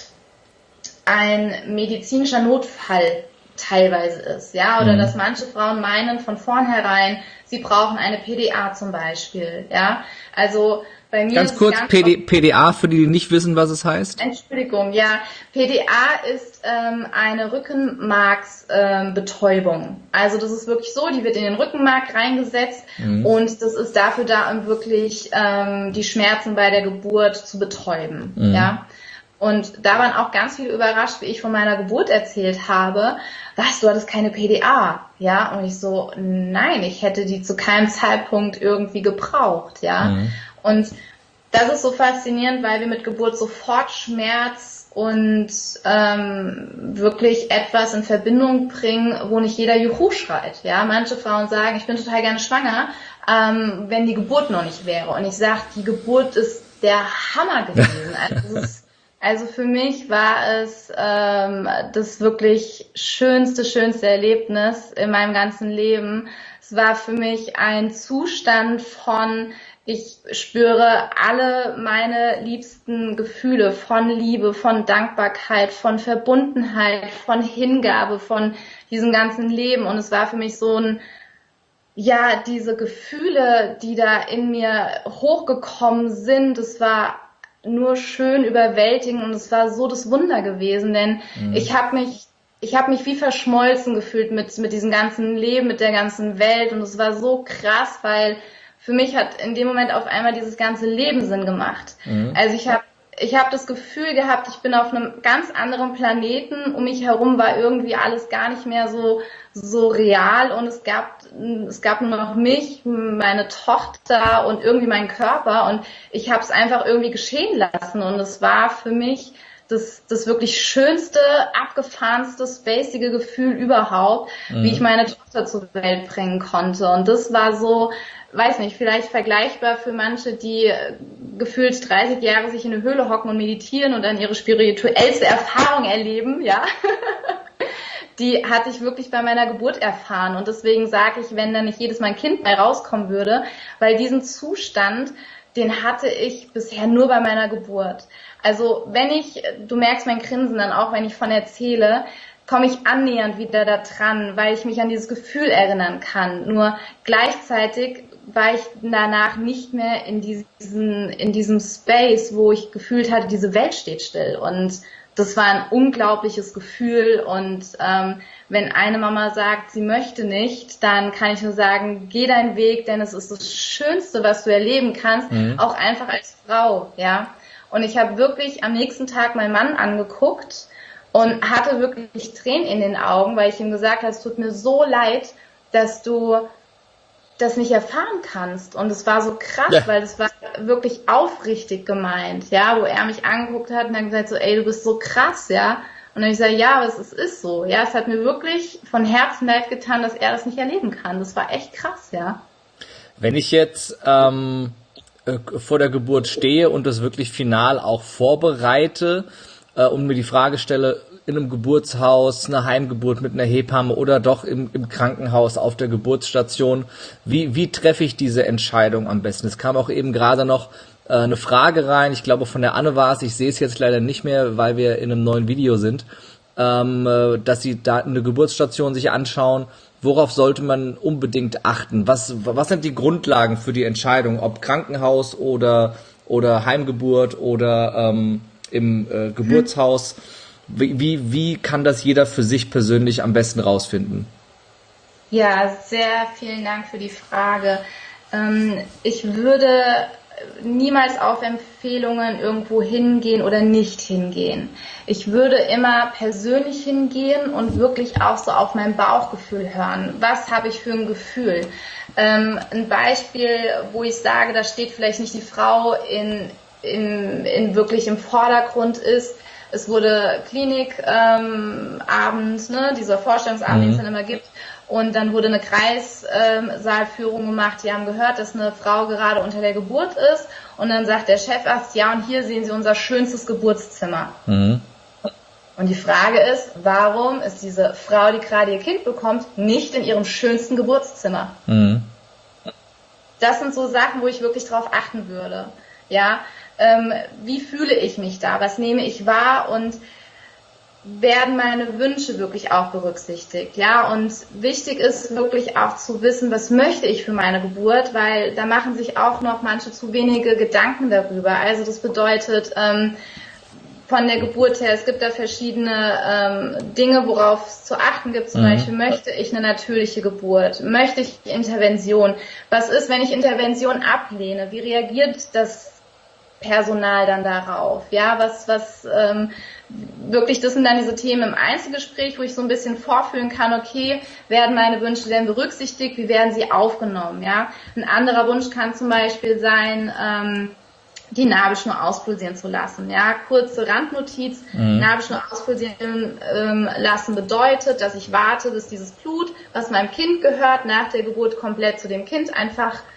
ein medizinischer Notfall teilweise ist, ja. Oder mhm. dass manche Frauen meinen von vornherein, sie brauchen eine P D A zum Beispiel, ja. Also bei mir ganz ist kurz, ganz P D, P D A, für die, die nicht wissen, was es heißt? Entschuldigung, ja. P D A ist ähm, eine Rückenmarksbetäubung. Ähm, also das ist wirklich so, die wird in den Rückenmark reingesetzt mhm. und das ist dafür da, um wirklich ähm, die Schmerzen bei der Geburt zu betäuben. Mhm. Ja. Und da waren auch ganz viele überrascht, wie ich von meiner Geburt erzählt habe. Was, du hattest keine P D A? Ja, und ich so, nein, ich hätte die zu keinem Zeitpunkt irgendwie gebraucht, ja. Mhm. Und das ist so faszinierend, weil wir mit Geburt sofort Schmerz und ähm, wirklich etwas in Verbindung bringen, wo nicht jeder Juhu schreit. Ja, manche Frauen sagen, ich bin total gerne schwanger, ähm, wenn die Geburt noch nicht wäre. Und ich sage, die Geburt ist der Hammer gewesen. Also es ist Also für mich war es ähm, das wirklich schönste, schönste Erlebnis in meinem ganzen Leben. Es war für mich ein Zustand von, ich spüre alle meine liebsten Gefühle von Liebe, von Dankbarkeit, von Verbundenheit, von Hingabe, von diesem ganzen Leben. Und es war für mich so ein, ja, diese Gefühle, die da in mir hochgekommen sind, es war nur schön überwältigend und es war so das Wunder gewesen, denn mhm. ich habe mich ich habe mich wie verschmolzen gefühlt mit mit diesem ganzen Leben, mit der ganzen Welt und es war so krass, weil für mich hat in dem Moment auf einmal dieses ganze Leben Sinn gemacht. Mhm. Also ich habe ich habe das Gefühl gehabt, ich bin auf einem ganz anderen Planeten, um mich herum war irgendwie alles gar nicht mehr so so real und es gab es gab nur noch mich, meine Tochter und irgendwie meinen Körper und ich habe es einfach irgendwie geschehen lassen und es war für mich das das wirklich schönste, abgefahrenste, spacige Gefühl überhaupt, mhm. wie ich meine Tochter zur Welt bringen konnte und das war so, weiß nicht, vielleicht vergleichbar für manche, die gefühlt dreißig Jahre sich in eine Höhle hocken und meditieren und dann ihre spirituellste Erfahrung erleben, ja. Die hatte ich wirklich bei meiner Geburt erfahren und deswegen sage ich, wenn da nicht jedes Mal ein Kind bei rauskommen würde, weil diesen Zustand, den hatte ich bisher nur bei meiner Geburt. Also wenn ich, du merkst mein Grinsen dann auch, wenn ich von erzähle, komme ich annähernd wieder da dran, weil ich mich an dieses Gefühl erinnern kann. Nur gleichzeitig war ich danach nicht mehr in diesen, in diesem Space, wo ich gefühlt hatte, diese Welt steht still und das war ein unglaubliches Gefühl und ähm, wenn eine Mama sagt, sie möchte nicht, dann kann ich nur sagen, geh deinen Weg, denn es ist das Schönste, was du erleben kannst, mhm. auch einfach als Frau, ja. Und ich habe wirklich am nächsten Tag meinen Mann angeguckt und hatte wirklich Tränen in den Augen, weil ich ihm gesagt habe, es tut mir so leid, dass du das nicht erfahren kannst. Und es war so krass, ja. weil es war wirklich aufrichtig gemeint, ja, wo er mich angeguckt hat und dann gesagt so, ey, du bist so krass, ja. Und dann habe ich gesagt, ja, aber es, es ist so, ja, es hat mir wirklich von Herzen leid getan, dass er das nicht erleben kann. Das war echt krass, ja. Wenn ich jetzt ähm, vor der Geburt stehe und das wirklich final auch vorbereite äh, und mir die Frage stelle, in einem Geburtshaus, eine Heimgeburt mit einer Hebamme oder doch im, im Krankenhaus auf der Geburtsstation. Wie, wie treffe ich diese Entscheidung am besten? Es kam auch eben gerade noch äh, eine Frage rein, ich glaube von der Anne war es, ich sehe es jetzt leider nicht mehr, weil wir in einem neuen Video sind, ähm, äh, dass sie da eine Geburtsstation sich anschauen. Worauf sollte man unbedingt achten? Was, was sind die Grundlagen für die Entscheidung, ob Krankenhaus oder, oder Heimgeburt oder ähm, im äh, Geburtshaus? Wie, wie, wie kann das jeder für sich persönlich am besten rausfinden? Ja, sehr vielen Dank für die Frage. Ähm, ich würde niemals auf Empfehlungen irgendwo hingehen oder nicht hingehen. Ich würde immer persönlich hingehen und wirklich auch so auf mein Bauchgefühl hören. Was habe ich für ein Gefühl? Ähm, ein Beispiel, wo ich sage, da steht vielleicht nicht die Frau in, in, in wirklich im Vordergrund ist, es wurde Klinikabend, ähm, ne, dieser Vorstellungsabend, mhm. den es dann immer gibt. Und dann wurde eine Kreissaalführung ähm, gemacht. Die haben gehört, dass eine Frau gerade unter der Geburt ist. Und dann sagt der Chefarzt, ja, und hier sehen Sie unser schönstes Geburtszimmer. Mhm. Und die Frage ist, warum ist diese Frau, die gerade ihr Kind bekommt, nicht in ihrem schönsten Geburtszimmer? Mhm. Das sind so Sachen, wo ich wirklich drauf achten würde. Ja, ähm, wie fühle ich mich da? Was nehme ich wahr? Und werden meine Wünsche wirklich auch berücksichtigt, ja, und wichtig ist wirklich auch zu wissen, was möchte ich für meine Geburt, weil da machen sich auch noch manche zu wenige Gedanken darüber, also das bedeutet, ähm, von der Geburt her, es gibt da verschiedene ähm, Dinge, worauf es zu achten gibt, zum mhm. Beispiel, möchte ich eine natürliche Geburt, möchte ich Intervention, was ist, wenn ich Intervention ablehne, wie reagiert das Personal dann darauf, ja, was, was, ähm, wirklich, das sind dann diese Themen im Einzelgespräch, wo ich so ein bisschen vorfühlen kann, okay, werden meine Wünsche denn berücksichtigt, wie werden sie aufgenommen, ja. Ein anderer Wunsch kann zum Beispiel sein, ähm, die Nabelschnur auspulsieren zu lassen, ja. Kurze Randnotiz, mhm. Nabelschnur auspulsieren ähm, lassen bedeutet, dass ich warte, bis dieses Blut, was meinem Kind gehört, nach der Geburt komplett zu dem Kind einfach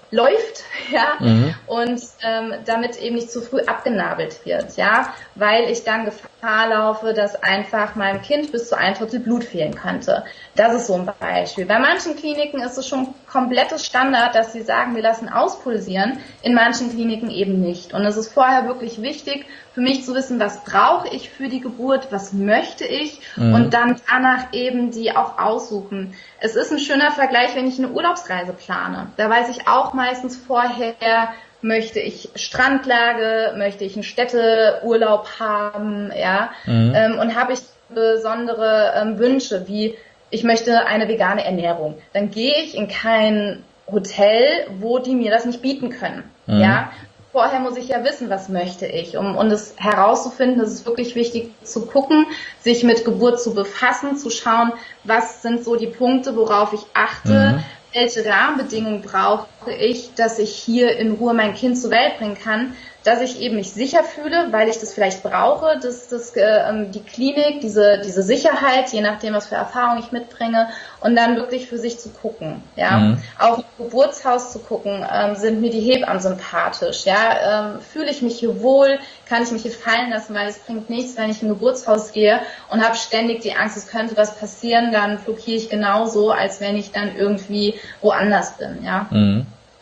läuft, ja, Mhm. und ähm, damit eben nicht zu früh abgenabelt wird, ja, weil ich dann Gefahr laufe, dass einfach meinem Kind bis zu ein Drittel Blut fehlen könnte. Das ist so ein Beispiel. Bei manchen Kliniken ist es schon komplettes Standard, dass sie sagen, wir lassen auspulsieren, in manchen Kliniken eben nicht. Und es ist vorher wirklich wichtig, für mich zu wissen, was brauche ich für die Geburt, was möchte ich, Mhm. und dann danach eben die auch aussuchen. Es ist ein schöner Vergleich, wenn ich eine Urlaubsreise plane. Da weiß ich auch meistens vorher, möchte ich Strandlage, möchte ich einen Städteurlaub haben, ja, Mhm. ähm, und habe ich besondere ähm, Wünsche, wie ich möchte eine vegane Ernährung. Dann gehe ich in kein Hotel, wo die mir das nicht bieten können, Mhm. ja. Vorher muss ich ja wissen, was möchte ich. Um, um das herauszufinden, ist es wirklich wichtig zu gucken, sich mit Geburt zu befassen, zu schauen, was sind so die Punkte, worauf ich achte, Mhm. welche Rahmenbedingungen brauche ich, dass ich hier in Ruhe mein Kind zur Welt bringen kann, dass ich eben mich sicher fühle, weil ich das vielleicht brauche, dass das, äh, die Klinik, diese, diese Sicherheit, je nachdem, was für Erfahrungen ich mitbringe, und dann wirklich für sich zu gucken, ja. Mhm. Auch im Geburtshaus zu gucken, ähm, sind mir die Hebammen sympathisch, ja. Ähm, fühle ich mich hier wohl, kann ich mich hier fallen lassen, weil es bringt nichts, wenn ich in ein Geburtshaus gehe und habe ständig die Angst, es könnte was passieren, dann blockiere ich genauso, als wenn ich dann irgendwie woanders bin, ja. Mhm.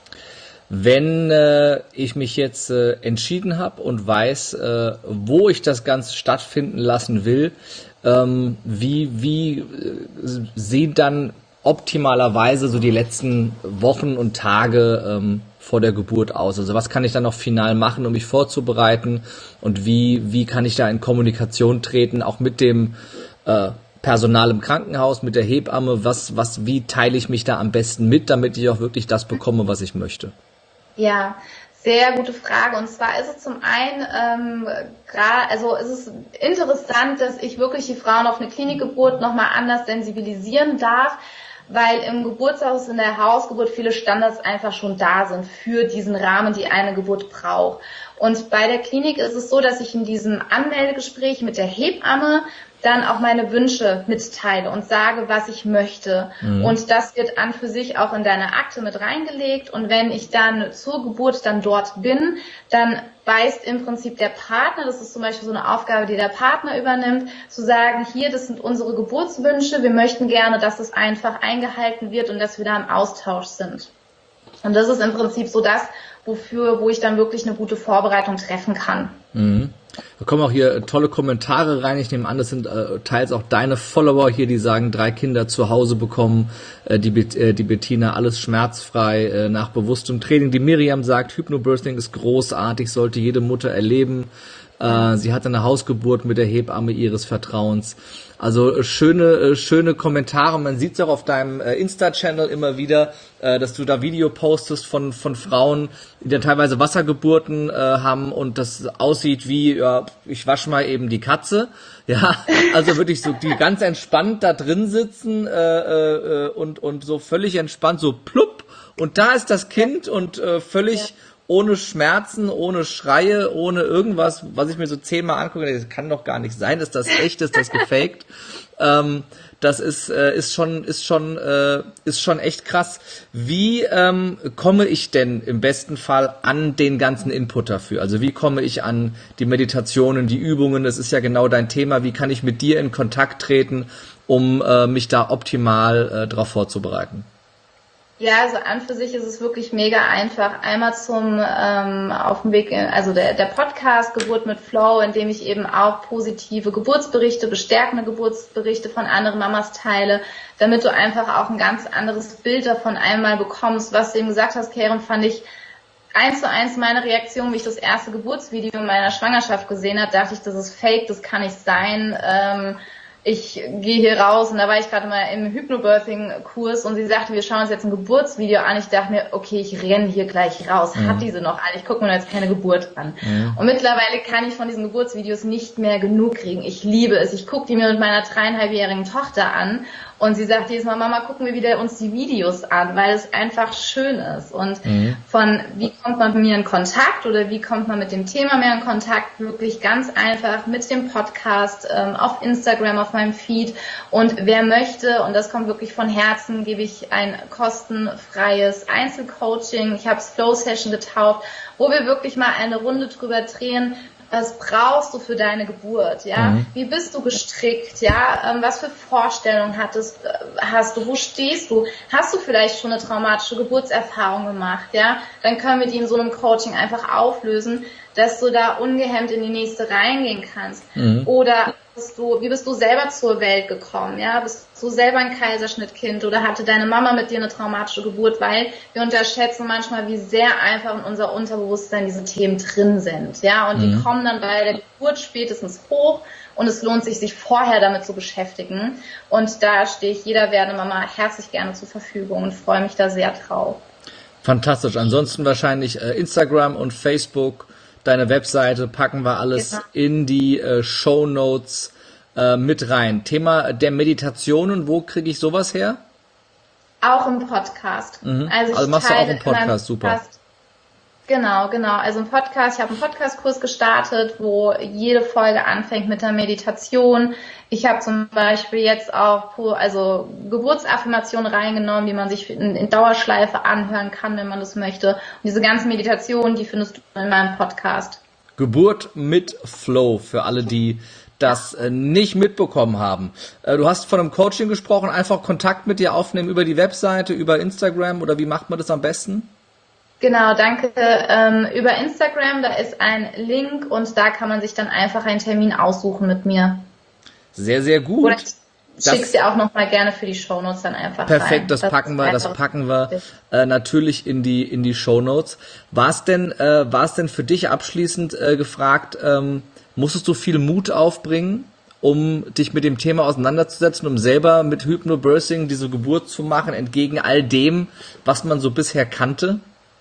Wenn äh, ich mich jetzt äh, entschieden habe und weiß, äh, wo ich das Ganze stattfinden lassen will, ähm, wie, wie äh, sehen dann optimalerweise so die letzten Wochen und Tage ähm, vor der Geburt aus? Also was kann ich dann noch final machen, um mich vorzubereiten, und wie, wie kann ich da in Kommunikation treten, auch mit dem äh, Personal im Krankenhaus, mit der Hebamme? Was, was, wie teile ich mich da am besten mit, damit ich auch wirklich das bekomme, was ich möchte? Ja, sehr gute Frage. Und zwar ist es zum einen, ähm, gerade, also es ist interessant, dass ich wirklich die Frauen auf eine Klinikgeburt nochmal anders sensibilisieren darf, weil im Geburtshaus, in der Hausgeburt viele Standards einfach schon da sind für diesen Rahmen, die eine Geburt braucht. Und bei der Klinik ist es so, dass ich in diesem Anmeldegespräch mit der Hebamme dann auch meine Wünsche mitteile und sage, was ich möchte. Mhm. Und das wird an für sich auch in deine Akte mit reingelegt. Und wenn ich dann zur Geburt dann dort bin, dann weist im Prinzip der Partner, das ist zum Beispiel so eine Aufgabe, die der Partner übernimmt, zu sagen, hier, das sind unsere Geburtswünsche, wir möchten gerne, dass das einfach eingehalten wird und dass wir da im Austausch sind. Und das ist im Prinzip so das, wofür, wo ich dann wirklich eine gute Vorbereitung treffen kann. Mhm. Da kommen auch hier tolle Kommentare rein. Ich nehme an, das sind äh, teils auch deine Follower hier, die sagen, drei Kinder zu Hause bekommen, äh, die, äh, die Bettina, alles schmerzfrei, äh, nach bewusstem Training. Die Miriam sagt, Hypnobirthing ist großartig, sollte jede Mutter erleben. Äh, sie hatte eine Hausgeburt mit der Hebamme ihres Vertrauens. Also schöne, schöne Kommentare. Man sieht es auch auf deinem äh, Insta-Channel immer wieder, äh, dass du da Video postest von von Frauen, die dann teilweise Wassergeburten äh, haben und das aussieht wie, ja, ich wasche mal eben die Katze. Ja, also wirklich so, die ganz entspannt da drin sitzen äh, äh, und und so völlig entspannt, so plupp. Und da ist das Kind und äh, völlig... Ja. Ohne Schmerzen, ohne Schreie, ohne irgendwas, was ich mir so zehnmal angucke, das kann doch gar nicht sein, ist das echt, ist das gefaked? ähm, das ist äh, ist schon ist schon äh, ist schon echt krass. Wie ähm, komme ich denn im besten Fall an den ganzen Input dafür? Also wie komme ich an die Meditationen, die Übungen? Das ist ja genau dein Thema. Wie kann ich mit dir in Kontakt treten, um äh, mich da optimal äh, darauf vorzubereiten? Ja, also an für sich ist es wirklich mega einfach. Einmal zum ähm, auf dem Weg, in, also der, der Podcast Geburt mit Flow, in dem ich eben auch positive Geburtsberichte, bestärkende Geburtsberichte von anderen Mamas teile, damit du einfach auch ein ganz anderes Bild davon einmal bekommst. Was du eben gesagt hast, Karen, fand ich eins zu eins meine Reaktion, wie ich das erste Geburtsvideo in meiner Schwangerschaft gesehen habe, dachte ich, das ist fake, das kann nicht sein. Ähm, ich gehe hier raus, und da war ich gerade mal im Hypnobirthing-Kurs und sie sagte, wir schauen uns jetzt ein Geburtsvideo an. Ich dachte mir, okay, ich renne hier gleich raus. Mhm. Hat diese noch alle? Ich gucke mir jetzt keine Geburt an. Mhm. Und mittlerweile kann ich von diesen Geburtsvideos nicht mehr genug kriegen. Ich liebe es. Ich gucke die mir mit meiner dreieinhalbjährigen Tochter an Und sie sagt jedes Mal, Mama, gucken wir wieder uns die Videos an, weil es einfach schön ist. Und mhm. von wie kommt man mit mir in Kontakt oder wie kommt man mit dem Thema mehr in Kontakt, wirklich ganz einfach mit dem Podcast, ähm, auf Instagram, auf meinem Feed. Und wer möchte, und das kommt wirklich von Herzen, gebe ich ein kostenfreies Einzelcoaching. Ich habe es Flow Session getauft, wo wir wirklich mal eine Runde drüber drehen. Was brauchst du für deine Geburt, ja? Mhm. Wie bist du gestrickt, ja? Ähm, was für Vorstellungen hattest, äh, hast du? Wo stehst du? Hast du vielleicht schon eine traumatische Geburtserfahrung gemacht, ja? Dann können wir die in so einem Coaching einfach auflösen, dass du da ungehemmt in die nächste reingehen kannst. Mhm. Oder bist du, wie bist du selber zur Welt gekommen, ja? Bist du selber ein Kaiserschnittkind oder hatte deine Mama mit dir eine traumatische Geburt? Weil wir unterschätzen manchmal, wie sehr einfach in unser Unterbewusstsein diese Themen drin sind, ja? Und mhm. die kommen dann bei der Geburt spätestens hoch und es lohnt sich, sich vorher damit zu beschäftigen. Und da stehe ich jeder werdende Mama herzlich gerne zur Verfügung und freue mich da sehr drauf. Fantastisch. Ansonsten wahrscheinlich äh, Instagram und Facebook. Deine Webseite packen wir alles genau. in die äh, Shownotes äh, mit rein. Thema der Meditationen, wo kriege ich sowas her? Auch im Podcast. Mhm. Also, ich also machst du auch im Podcast, super. Podcast. Genau, genau. Also im Podcast, ich habe einen Podcast-Kurs gestartet, wo jede Folge anfängt mit der Meditation. Ich habe zum Beispiel jetzt auch also Geburtsaffirmationen reingenommen, die man sich in, in Dauerschleife anhören kann, wenn man das möchte. Und diese ganzen Meditationen, die findest du in meinem Podcast. Geburt mit Flow, für alle, die das äh, nicht mitbekommen haben. Äh, du hast von einem Coaching gesprochen, einfach Kontakt mit dir aufnehmen über die Webseite, über Instagram, oder wie macht man das am besten? Genau, danke. Ähm, über Instagram, da ist ein Link und da kann man sich dann einfach einen Termin aussuchen mit mir. Sehr, sehr gut. Oder ich schick's dir auch nochmal gerne für die Shownotes dann einfach perfekt, rein. das, das packen wir, das packen wir äh, natürlich in die in die Shownotes. War es denn, äh, war es denn für dich abschließend äh, gefragt, ähm, musstest du viel Mut aufbringen, um dich mit dem Thema auseinanderzusetzen, um selber mit Hypnobirthing diese Geburt zu machen, entgegen all dem, was man so bisher kannte?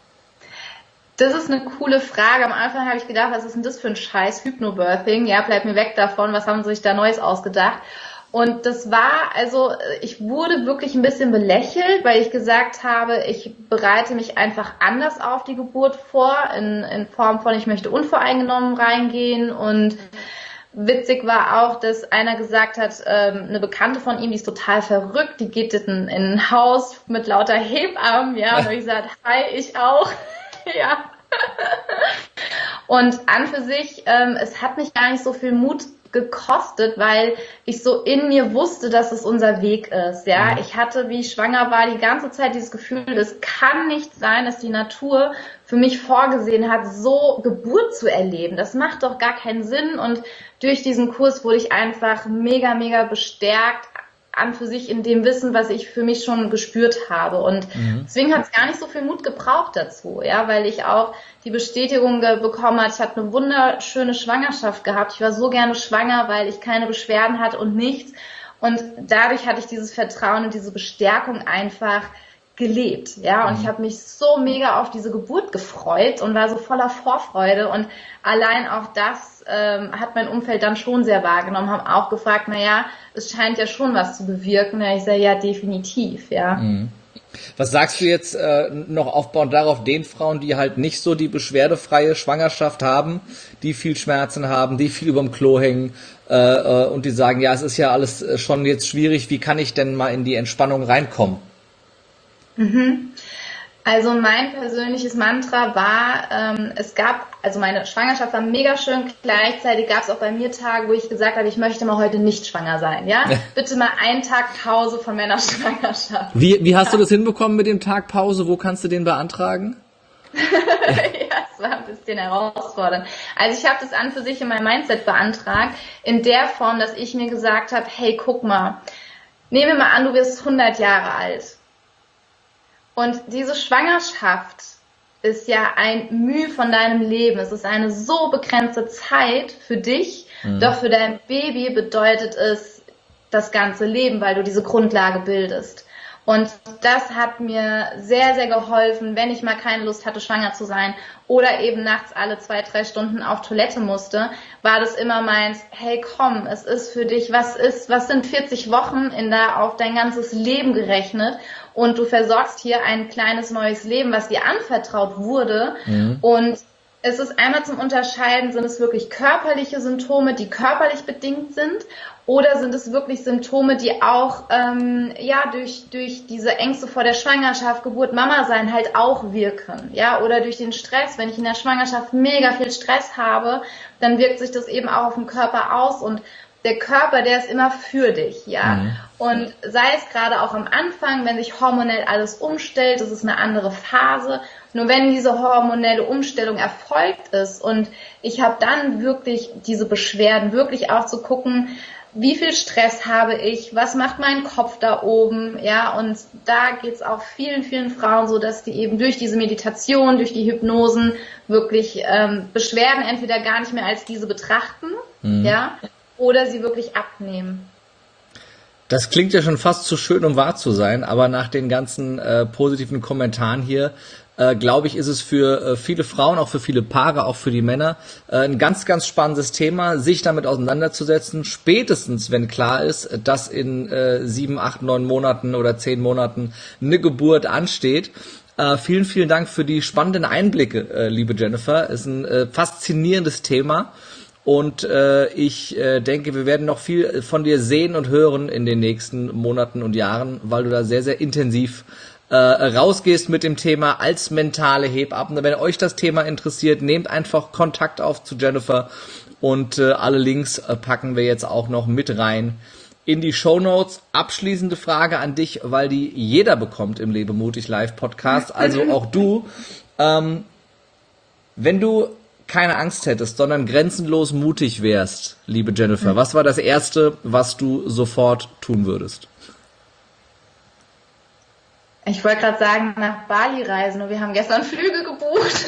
Das ist eine coole Frage. Am Anfang habe ich gedacht, was ist denn das für ein Scheiß, Hypnobirthing? Ja, bleib mir weg davon, was haben sie sich da Neues ausgedacht? Und das war, also ich wurde wirklich ein bisschen belächelt, weil ich gesagt habe, ich bereite mich einfach anders auf die Geburt vor, in, in Form von, ich möchte unvoreingenommen reingehen. Und witzig war auch, dass einer gesagt hat, ähm, eine Bekannte von ihm, die ist total verrückt, die geht in, in ein Haus mit lauter Hebammen, ja, und ich sagte, hi, ich auch. Ja. Und an für sich, ähm, es hat mich gar nicht so viel Mut gekostet, weil ich so in mir wusste, dass es unser Weg ist. Ja, ich hatte, wie ich schwanger war, die ganze Zeit dieses Gefühl, es kann nicht sein, dass die Natur für mich vorgesehen hat, so Geburt zu erleben. Das macht doch gar keinen Sinn. Und durch diesen Kurs wurde ich einfach mega, mega bestärkt, an für sich in dem Wissen, was ich für mich schon gespürt habe. Und mhm. deswegen hat es gar nicht so viel Mut gebraucht dazu, ja, weil ich auch die Bestätigung bekommen habe, ich hatte eine wunderschöne Schwangerschaft gehabt. Ich war so gerne schwanger, weil ich keine Beschwerden hatte und nichts. Und dadurch hatte ich dieses Vertrauen und diese Bestärkung einfach gelebt, ja, und ich habe mich so mega auf diese Geburt gefreut und war so voller Vorfreude, und allein auch das ähm, hat mein Umfeld dann schon sehr wahrgenommen, haben auch gefragt, na ja, es scheint ja schon was zu bewirken. Ja, ich sage, ja, definitiv, ja. Mhm. Was sagst du jetzt äh, noch aufbauend darauf den Frauen, die halt nicht so die beschwerdefreie Schwangerschaft haben, die viel Schmerzen haben, die viel überm Klo hängen äh, äh, und die sagen, ja, es ist ja alles schon jetzt schwierig, wie kann ich denn mal in die Entspannung reinkommen? Mhm. Also mein persönliches Mantra war, ähm, es gab, also meine Schwangerschaft war mega schön, gleichzeitig gab es auch bei mir Tage, wo ich gesagt habe, ich möchte mal heute nicht schwanger sein, ja? Bitte mal einen Tag Pause von meiner Schwangerschaft. Wie, wie hast ja. du das hinbekommen mit dem Tag Pause? Wo kannst du den beantragen? Ja, es war ein bisschen herausfordernd. Also ich habe das an für sich in meinem Mindset beantragt, in der Form, dass ich mir gesagt habe, hey, guck mal, nehmen wir mal an, du wirst hundert Jahre alt. Und diese Schwangerschaft ist ja ein Mühe von deinem Leben. Es ist eine so begrenzte Zeit für dich, mhm. doch für dein Baby bedeutet es das ganze Leben, weil du diese Grundlage bildest. Und das hat mir sehr, sehr geholfen, wenn ich mal keine Lust hatte, schwanger zu sein oder eben nachts alle zwei, drei Stunden auf Toilette musste, war das immer meins, hey komm, es ist für dich, was ist, was sind vierzig Wochen in der, auf dein ganzes Leben gerechnet und du versorgst hier ein kleines neues Leben, was dir anvertraut wurde mhm. und es ist einmal zum Unterscheiden, sind es wirklich körperliche Symptome, die körperlich bedingt sind, oder sind es wirklich Symptome, die auch ähm, ja durch durch diese Ängste vor der Schwangerschaft, Geburt, Mama sein halt auch wirken, ja, oder durch den Stress. Wenn ich in der Schwangerschaft mega viel Stress habe, dann wirkt sich das eben auch auf den Körper aus und der Körper, der ist immer für dich, ja. Mhm. Und sei es gerade auch am Anfang, wenn sich hormonell alles umstellt, das ist eine andere Phase. Nur wenn diese hormonelle Umstellung erfolgt ist und ich habe dann wirklich diese Beschwerden, wirklich auch zu gucken, wie viel Stress habe ich, was macht mein Kopf da oben, ja, und da geht's auch vielen, vielen Frauen so, dass die eben durch diese Meditation, durch die Hypnosen wirklich ähm, Beschwerden entweder gar nicht mehr als diese betrachten, mhm. ja, oder sie wirklich abnehmen. Das klingt ja schon fast zu schön, um wahr zu sein, aber nach den ganzen äh, positiven Kommentaren hier, äh, glaube ich, ist es für äh, viele Frauen, auch für viele Paare, auch für die Männer, äh, ein ganz, ganz spannendes Thema, sich damit auseinanderzusetzen, spätestens, wenn klar ist, dass in äh, sieben, acht, neun Monaten oder zehn Monaten eine Geburt ansteht. Äh, vielen, vielen Dank für die spannenden Einblicke, äh, liebe Jennifer. Ist ein äh, faszinierendes Thema. Und äh, ich äh, denke, wir werden noch viel von dir sehen und hören in den nächsten Monaten und Jahren, weil du da sehr, sehr intensiv äh, rausgehst mit dem Thema als mentale Hebamme. Wenn euch das Thema interessiert, nehmt einfach Kontakt auf zu Jennifer und äh, alle Links äh, packen wir jetzt auch noch mit rein in die Shownotes. Abschließende Frage an dich, weil die jeder bekommt im Lebe mutig Live Podcast, also auch du. Ähm, wenn du keine Angst hättest, sondern grenzenlos mutig wärst, liebe Jennifer, mhm. was war das Erste, was du sofort tun würdest? Ich wollte gerade sagen, nach Bali reisen und wir haben gestern Flüge gebucht.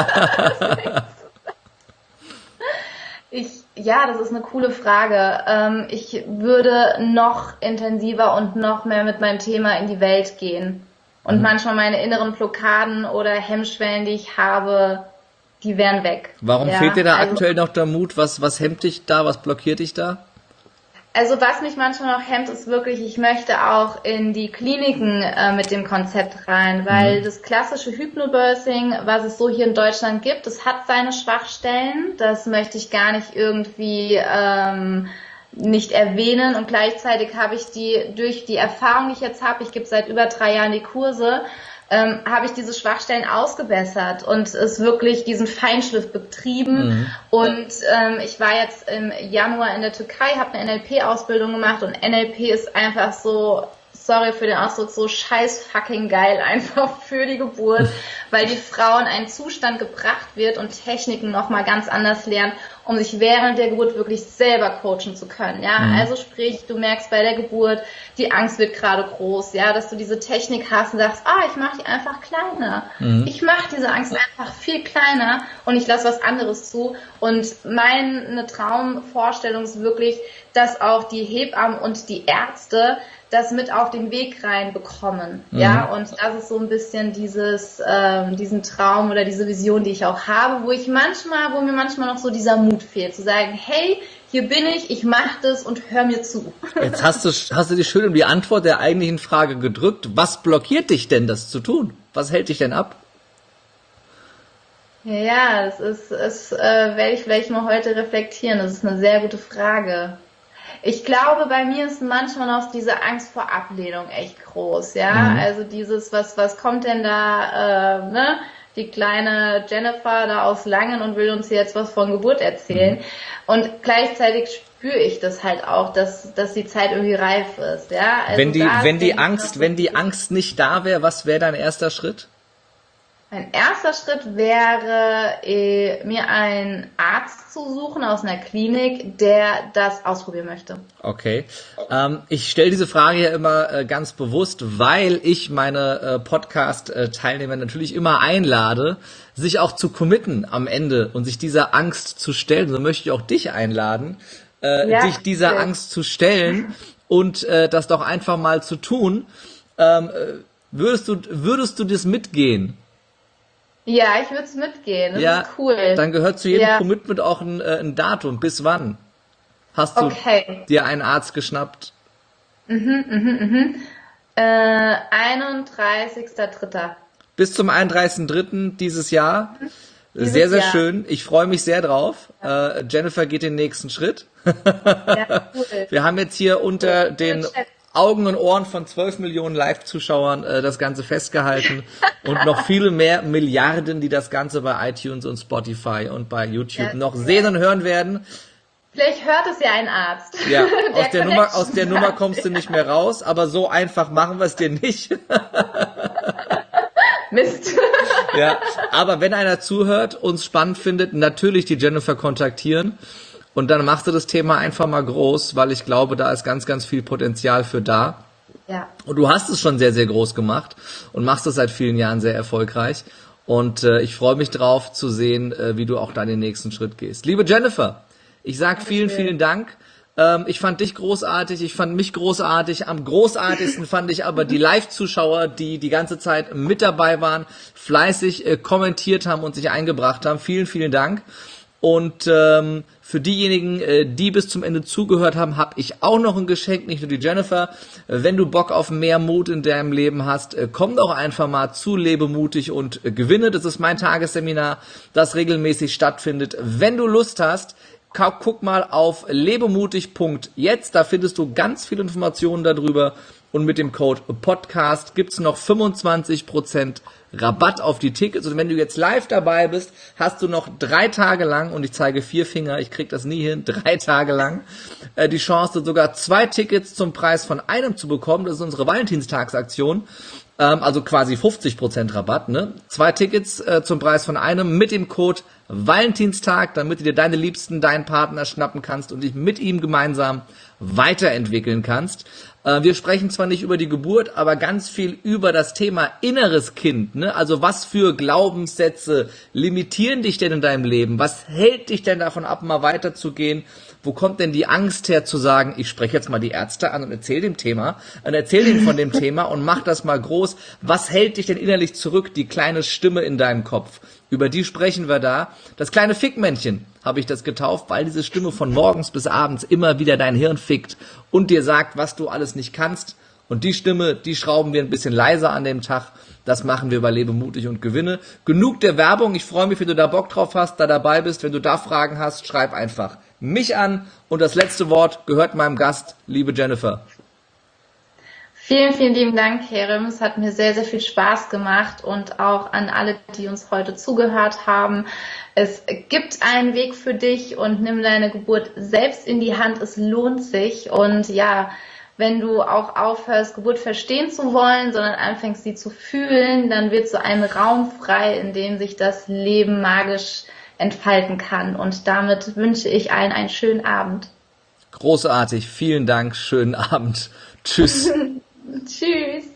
ich, ja, das ist eine coole Frage. Ähm, ich würde noch intensiver und noch mehr mit meinem Thema in die Welt gehen. Und mhm. manchmal meine inneren Blockaden oder Hemmschwellen, die ich habe, die wären weg. Warum ja, fehlt dir da also, aktuell noch der Mut? Was, was hemmt dich da? Was blockiert dich da? Also was mich manchmal noch hemmt, ist wirklich, ich möchte auch in die Kliniken äh, mit dem Konzept rein, weil mhm. das klassische Hypnobirthing, was es so hier in Deutschland gibt, das hat seine Schwachstellen. Das möchte ich gar nicht irgendwie ähm, nicht erwähnen. Und gleichzeitig habe ich die, durch die Erfahrung, die ich jetzt habe, ich gebe seit über drei Jahren die Kurse, Ähm, habe ich diese Schwachstellen ausgebessert und es wirklich diesen Feinschliff betrieben. Mhm. Und ähm, ich war jetzt im Januar in der Türkei, habe eine N L P-Ausbildung gemacht und N L P ist einfach so, sorry für den Ausdruck, so scheiß fucking geil einfach für die Geburt, weil die Frau in einen Zustand gebracht wird und Techniken nochmal ganz anders lernen, um sich während der Geburt wirklich selber coachen zu können. Ja, mhm. also sprich, du merkst bei der Geburt, die Angst wird gerade groß, ja, dass du diese Technik hast und sagst, ah, ich mache die einfach kleiner. Mhm. Ich mache diese Angst einfach viel kleiner und ich lasse was anderes zu. Und meine Traumvorstellung ist wirklich, dass auch die Hebammen und die Ärzte das mit auf den Weg rein bekommen, mhm. ja, und das ist so ein bisschen dieses, ähm, diesen Traum oder diese Vision, die ich auch habe, wo ich manchmal, wo mir manchmal noch so dieser Mut fehlt, zu sagen, hey, hier bin ich, ich mache das und hör mir zu. Jetzt hast du, hast du dich schön um die Antwort der eigentlichen Frage gedrückt. Was blockiert dich denn, das zu tun? Was hält dich denn ab? Ja, ja, das ist, das äh, werde ich vielleicht mal heute reflektieren. Das ist eine sehr gute Frage. Ich glaube, bei mir ist manchmal noch diese Angst vor Ablehnung echt groß, ja. Mhm. Also dieses, was, was kommt denn da, äh, ne? Die kleine Jennifer da aus Langen und will uns jetzt was von Geburt erzählen. Mhm. Und gleichzeitig spüre ich das halt auch, dass, dass die Zeit irgendwie reif ist, ja. Also wenn die, wenn die Angst, wenn die Angst nicht da wäre, was wäre dein erster Schritt? Mein erster Schritt wäre, eh, mir einen Arzt zu suchen aus einer Klinik, der das ausprobieren möchte. Okay. Ähm, ich stelle diese Frage ja immer äh, ganz bewusst, weil ich meine äh, Podcast-Teilnehmer natürlich immer einlade, sich auch zu committen am Ende und sich dieser Angst zu stellen. So möchte ich auch dich einladen, äh, ja, dich dieser okay. Angst zu stellen und äh, das doch einfach mal zu tun. Ähm, würdest du, würdest du das mitgehen? Ja, ich würde es mitgehen. Das ja, ist cool. Dann gehört zu jedem ja. Commitment auch ein, äh, ein Datum. Bis wann hast du okay. dir einen Arzt geschnappt? Mhm, mhm, mhm. Äh, einunddreißigster dritter Bis zum einunddreißigsten dritten dieses Jahr. Mhm. Dieses sehr, sehr Jahr. schön. Ich freue mich sehr drauf. Ja. Äh, Jennifer geht den nächsten Schritt. ja, cool. Wir haben jetzt hier unter cool. den Augen und Ohren von zwölf Millionen Live-Zuschauern äh, das Ganze festgehalten und noch viele mehr Milliarden, die das Ganze bei iTunes und Spotify und bei YouTube ja, noch sehen und hören werden. Vielleicht hört es ja ein Arzt. Ja, aus der, der Nummer, aus der Nummer kommst du nicht mehr raus, aber so einfach machen wir es dir nicht. Mist. Ja, aber wenn einer zuhört, uns spannend findet, natürlich die Jennifer kontaktieren. Und dann machst du das Thema einfach mal groß, weil ich glaube, da ist ganz, ganz viel Potenzial für da. Ja. Und du hast es schon sehr, sehr groß gemacht und machst es seit vielen Jahren sehr erfolgreich. Und äh, ich freue mich drauf zu sehen, äh, wie du auch da den nächsten Schritt gehst. Liebe Jennifer, ich sag vielen, vielen Dank. Ähm, ich fand dich großartig, ich fand mich großartig. Am großartigsten fand ich aber die Live-Zuschauer, die die ganze Zeit mit dabei waren, fleißig äh, kommentiert haben und sich eingebracht haben. Vielen, vielen Dank. Und ähm, für diejenigen, äh, die bis zum Ende zugehört haben, habe ich auch noch ein Geschenk, nicht nur die Jennifer. Äh, wenn du Bock auf mehr Mut in deinem Leben hast, äh, komm doch einfach mal zu Lebe mutig und äh, gewinne. Das ist mein Tagesseminar, das regelmäßig stattfindet. Wenn du Lust hast, guck mal auf lebemutig punkt jetzt, da findest du ganz viele Informationen darüber. Und mit dem Code Podcast gibt's noch fünfundzwanzig Prozent Rabatt auf die Tickets. Und wenn du jetzt live dabei bist, hast du noch drei Tage lang, und ich zeige vier Finger, ich krieg das nie hin, drei Tage lang, äh, die Chance, sogar zwei Tickets zum Preis von einem zu bekommen. Das ist unsere Valentinstagsaktion. Ähm, also quasi fünfzig Prozent Rabatt, ne? Zwei Tickets äh, zum Preis von einem mit dem Code Valentinstag, damit du dir deine Liebsten, deinen Partner schnappen kannst und dich mit ihm gemeinsam weiterentwickeln kannst. Äh, wir sprechen zwar nicht über die Geburt, aber ganz viel über das Thema inneres Kind, ne? Also was für Glaubenssätze limitieren dich denn in deinem Leben? Was hält dich denn davon ab, mal weiterzugehen? Wo kommt denn die Angst her zu sagen, ich spreche jetzt mal die Ärzte an und erzähl dem Thema, und erzähl denen von dem Thema und mach das mal groß. Was hält dich denn innerlich zurück? Die kleine Stimme in deinem Kopf. Über die sprechen wir da. Das kleine Fickmännchen habe ich das getauft, weil diese Stimme von morgens bis abends immer wieder dein Hirn fickt und dir sagt, was du alles nicht kannst. Und die Stimme, die schrauben wir ein bisschen leiser an dem Tag. Das machen wir bei Lebe mutig und gewinne. Genug der Werbung. Ich freue mich, wenn du da Bock drauf hast, da dabei bist. Wenn du da Fragen hast, schreib einfach mich an. Und das letzte Wort gehört meinem Gast, liebe Jennifer. Vielen, vielen lieben Dank, Kerem. Es hat mir sehr, sehr viel Spaß gemacht, und auch an alle, die uns heute zugehört haben. Es gibt einen Weg für dich, und nimm deine Geburt selbst in die Hand. Es lohnt sich. Und ja, wenn du auch aufhörst, Geburt verstehen zu wollen, sondern anfängst, sie zu fühlen, dann wird so ein Raum frei, in dem sich das Leben magisch entfalten kann. Und damit wünsche ich allen einen schönen Abend. Großartig. Vielen Dank. Schönen Abend. Tschüss. Tschüss.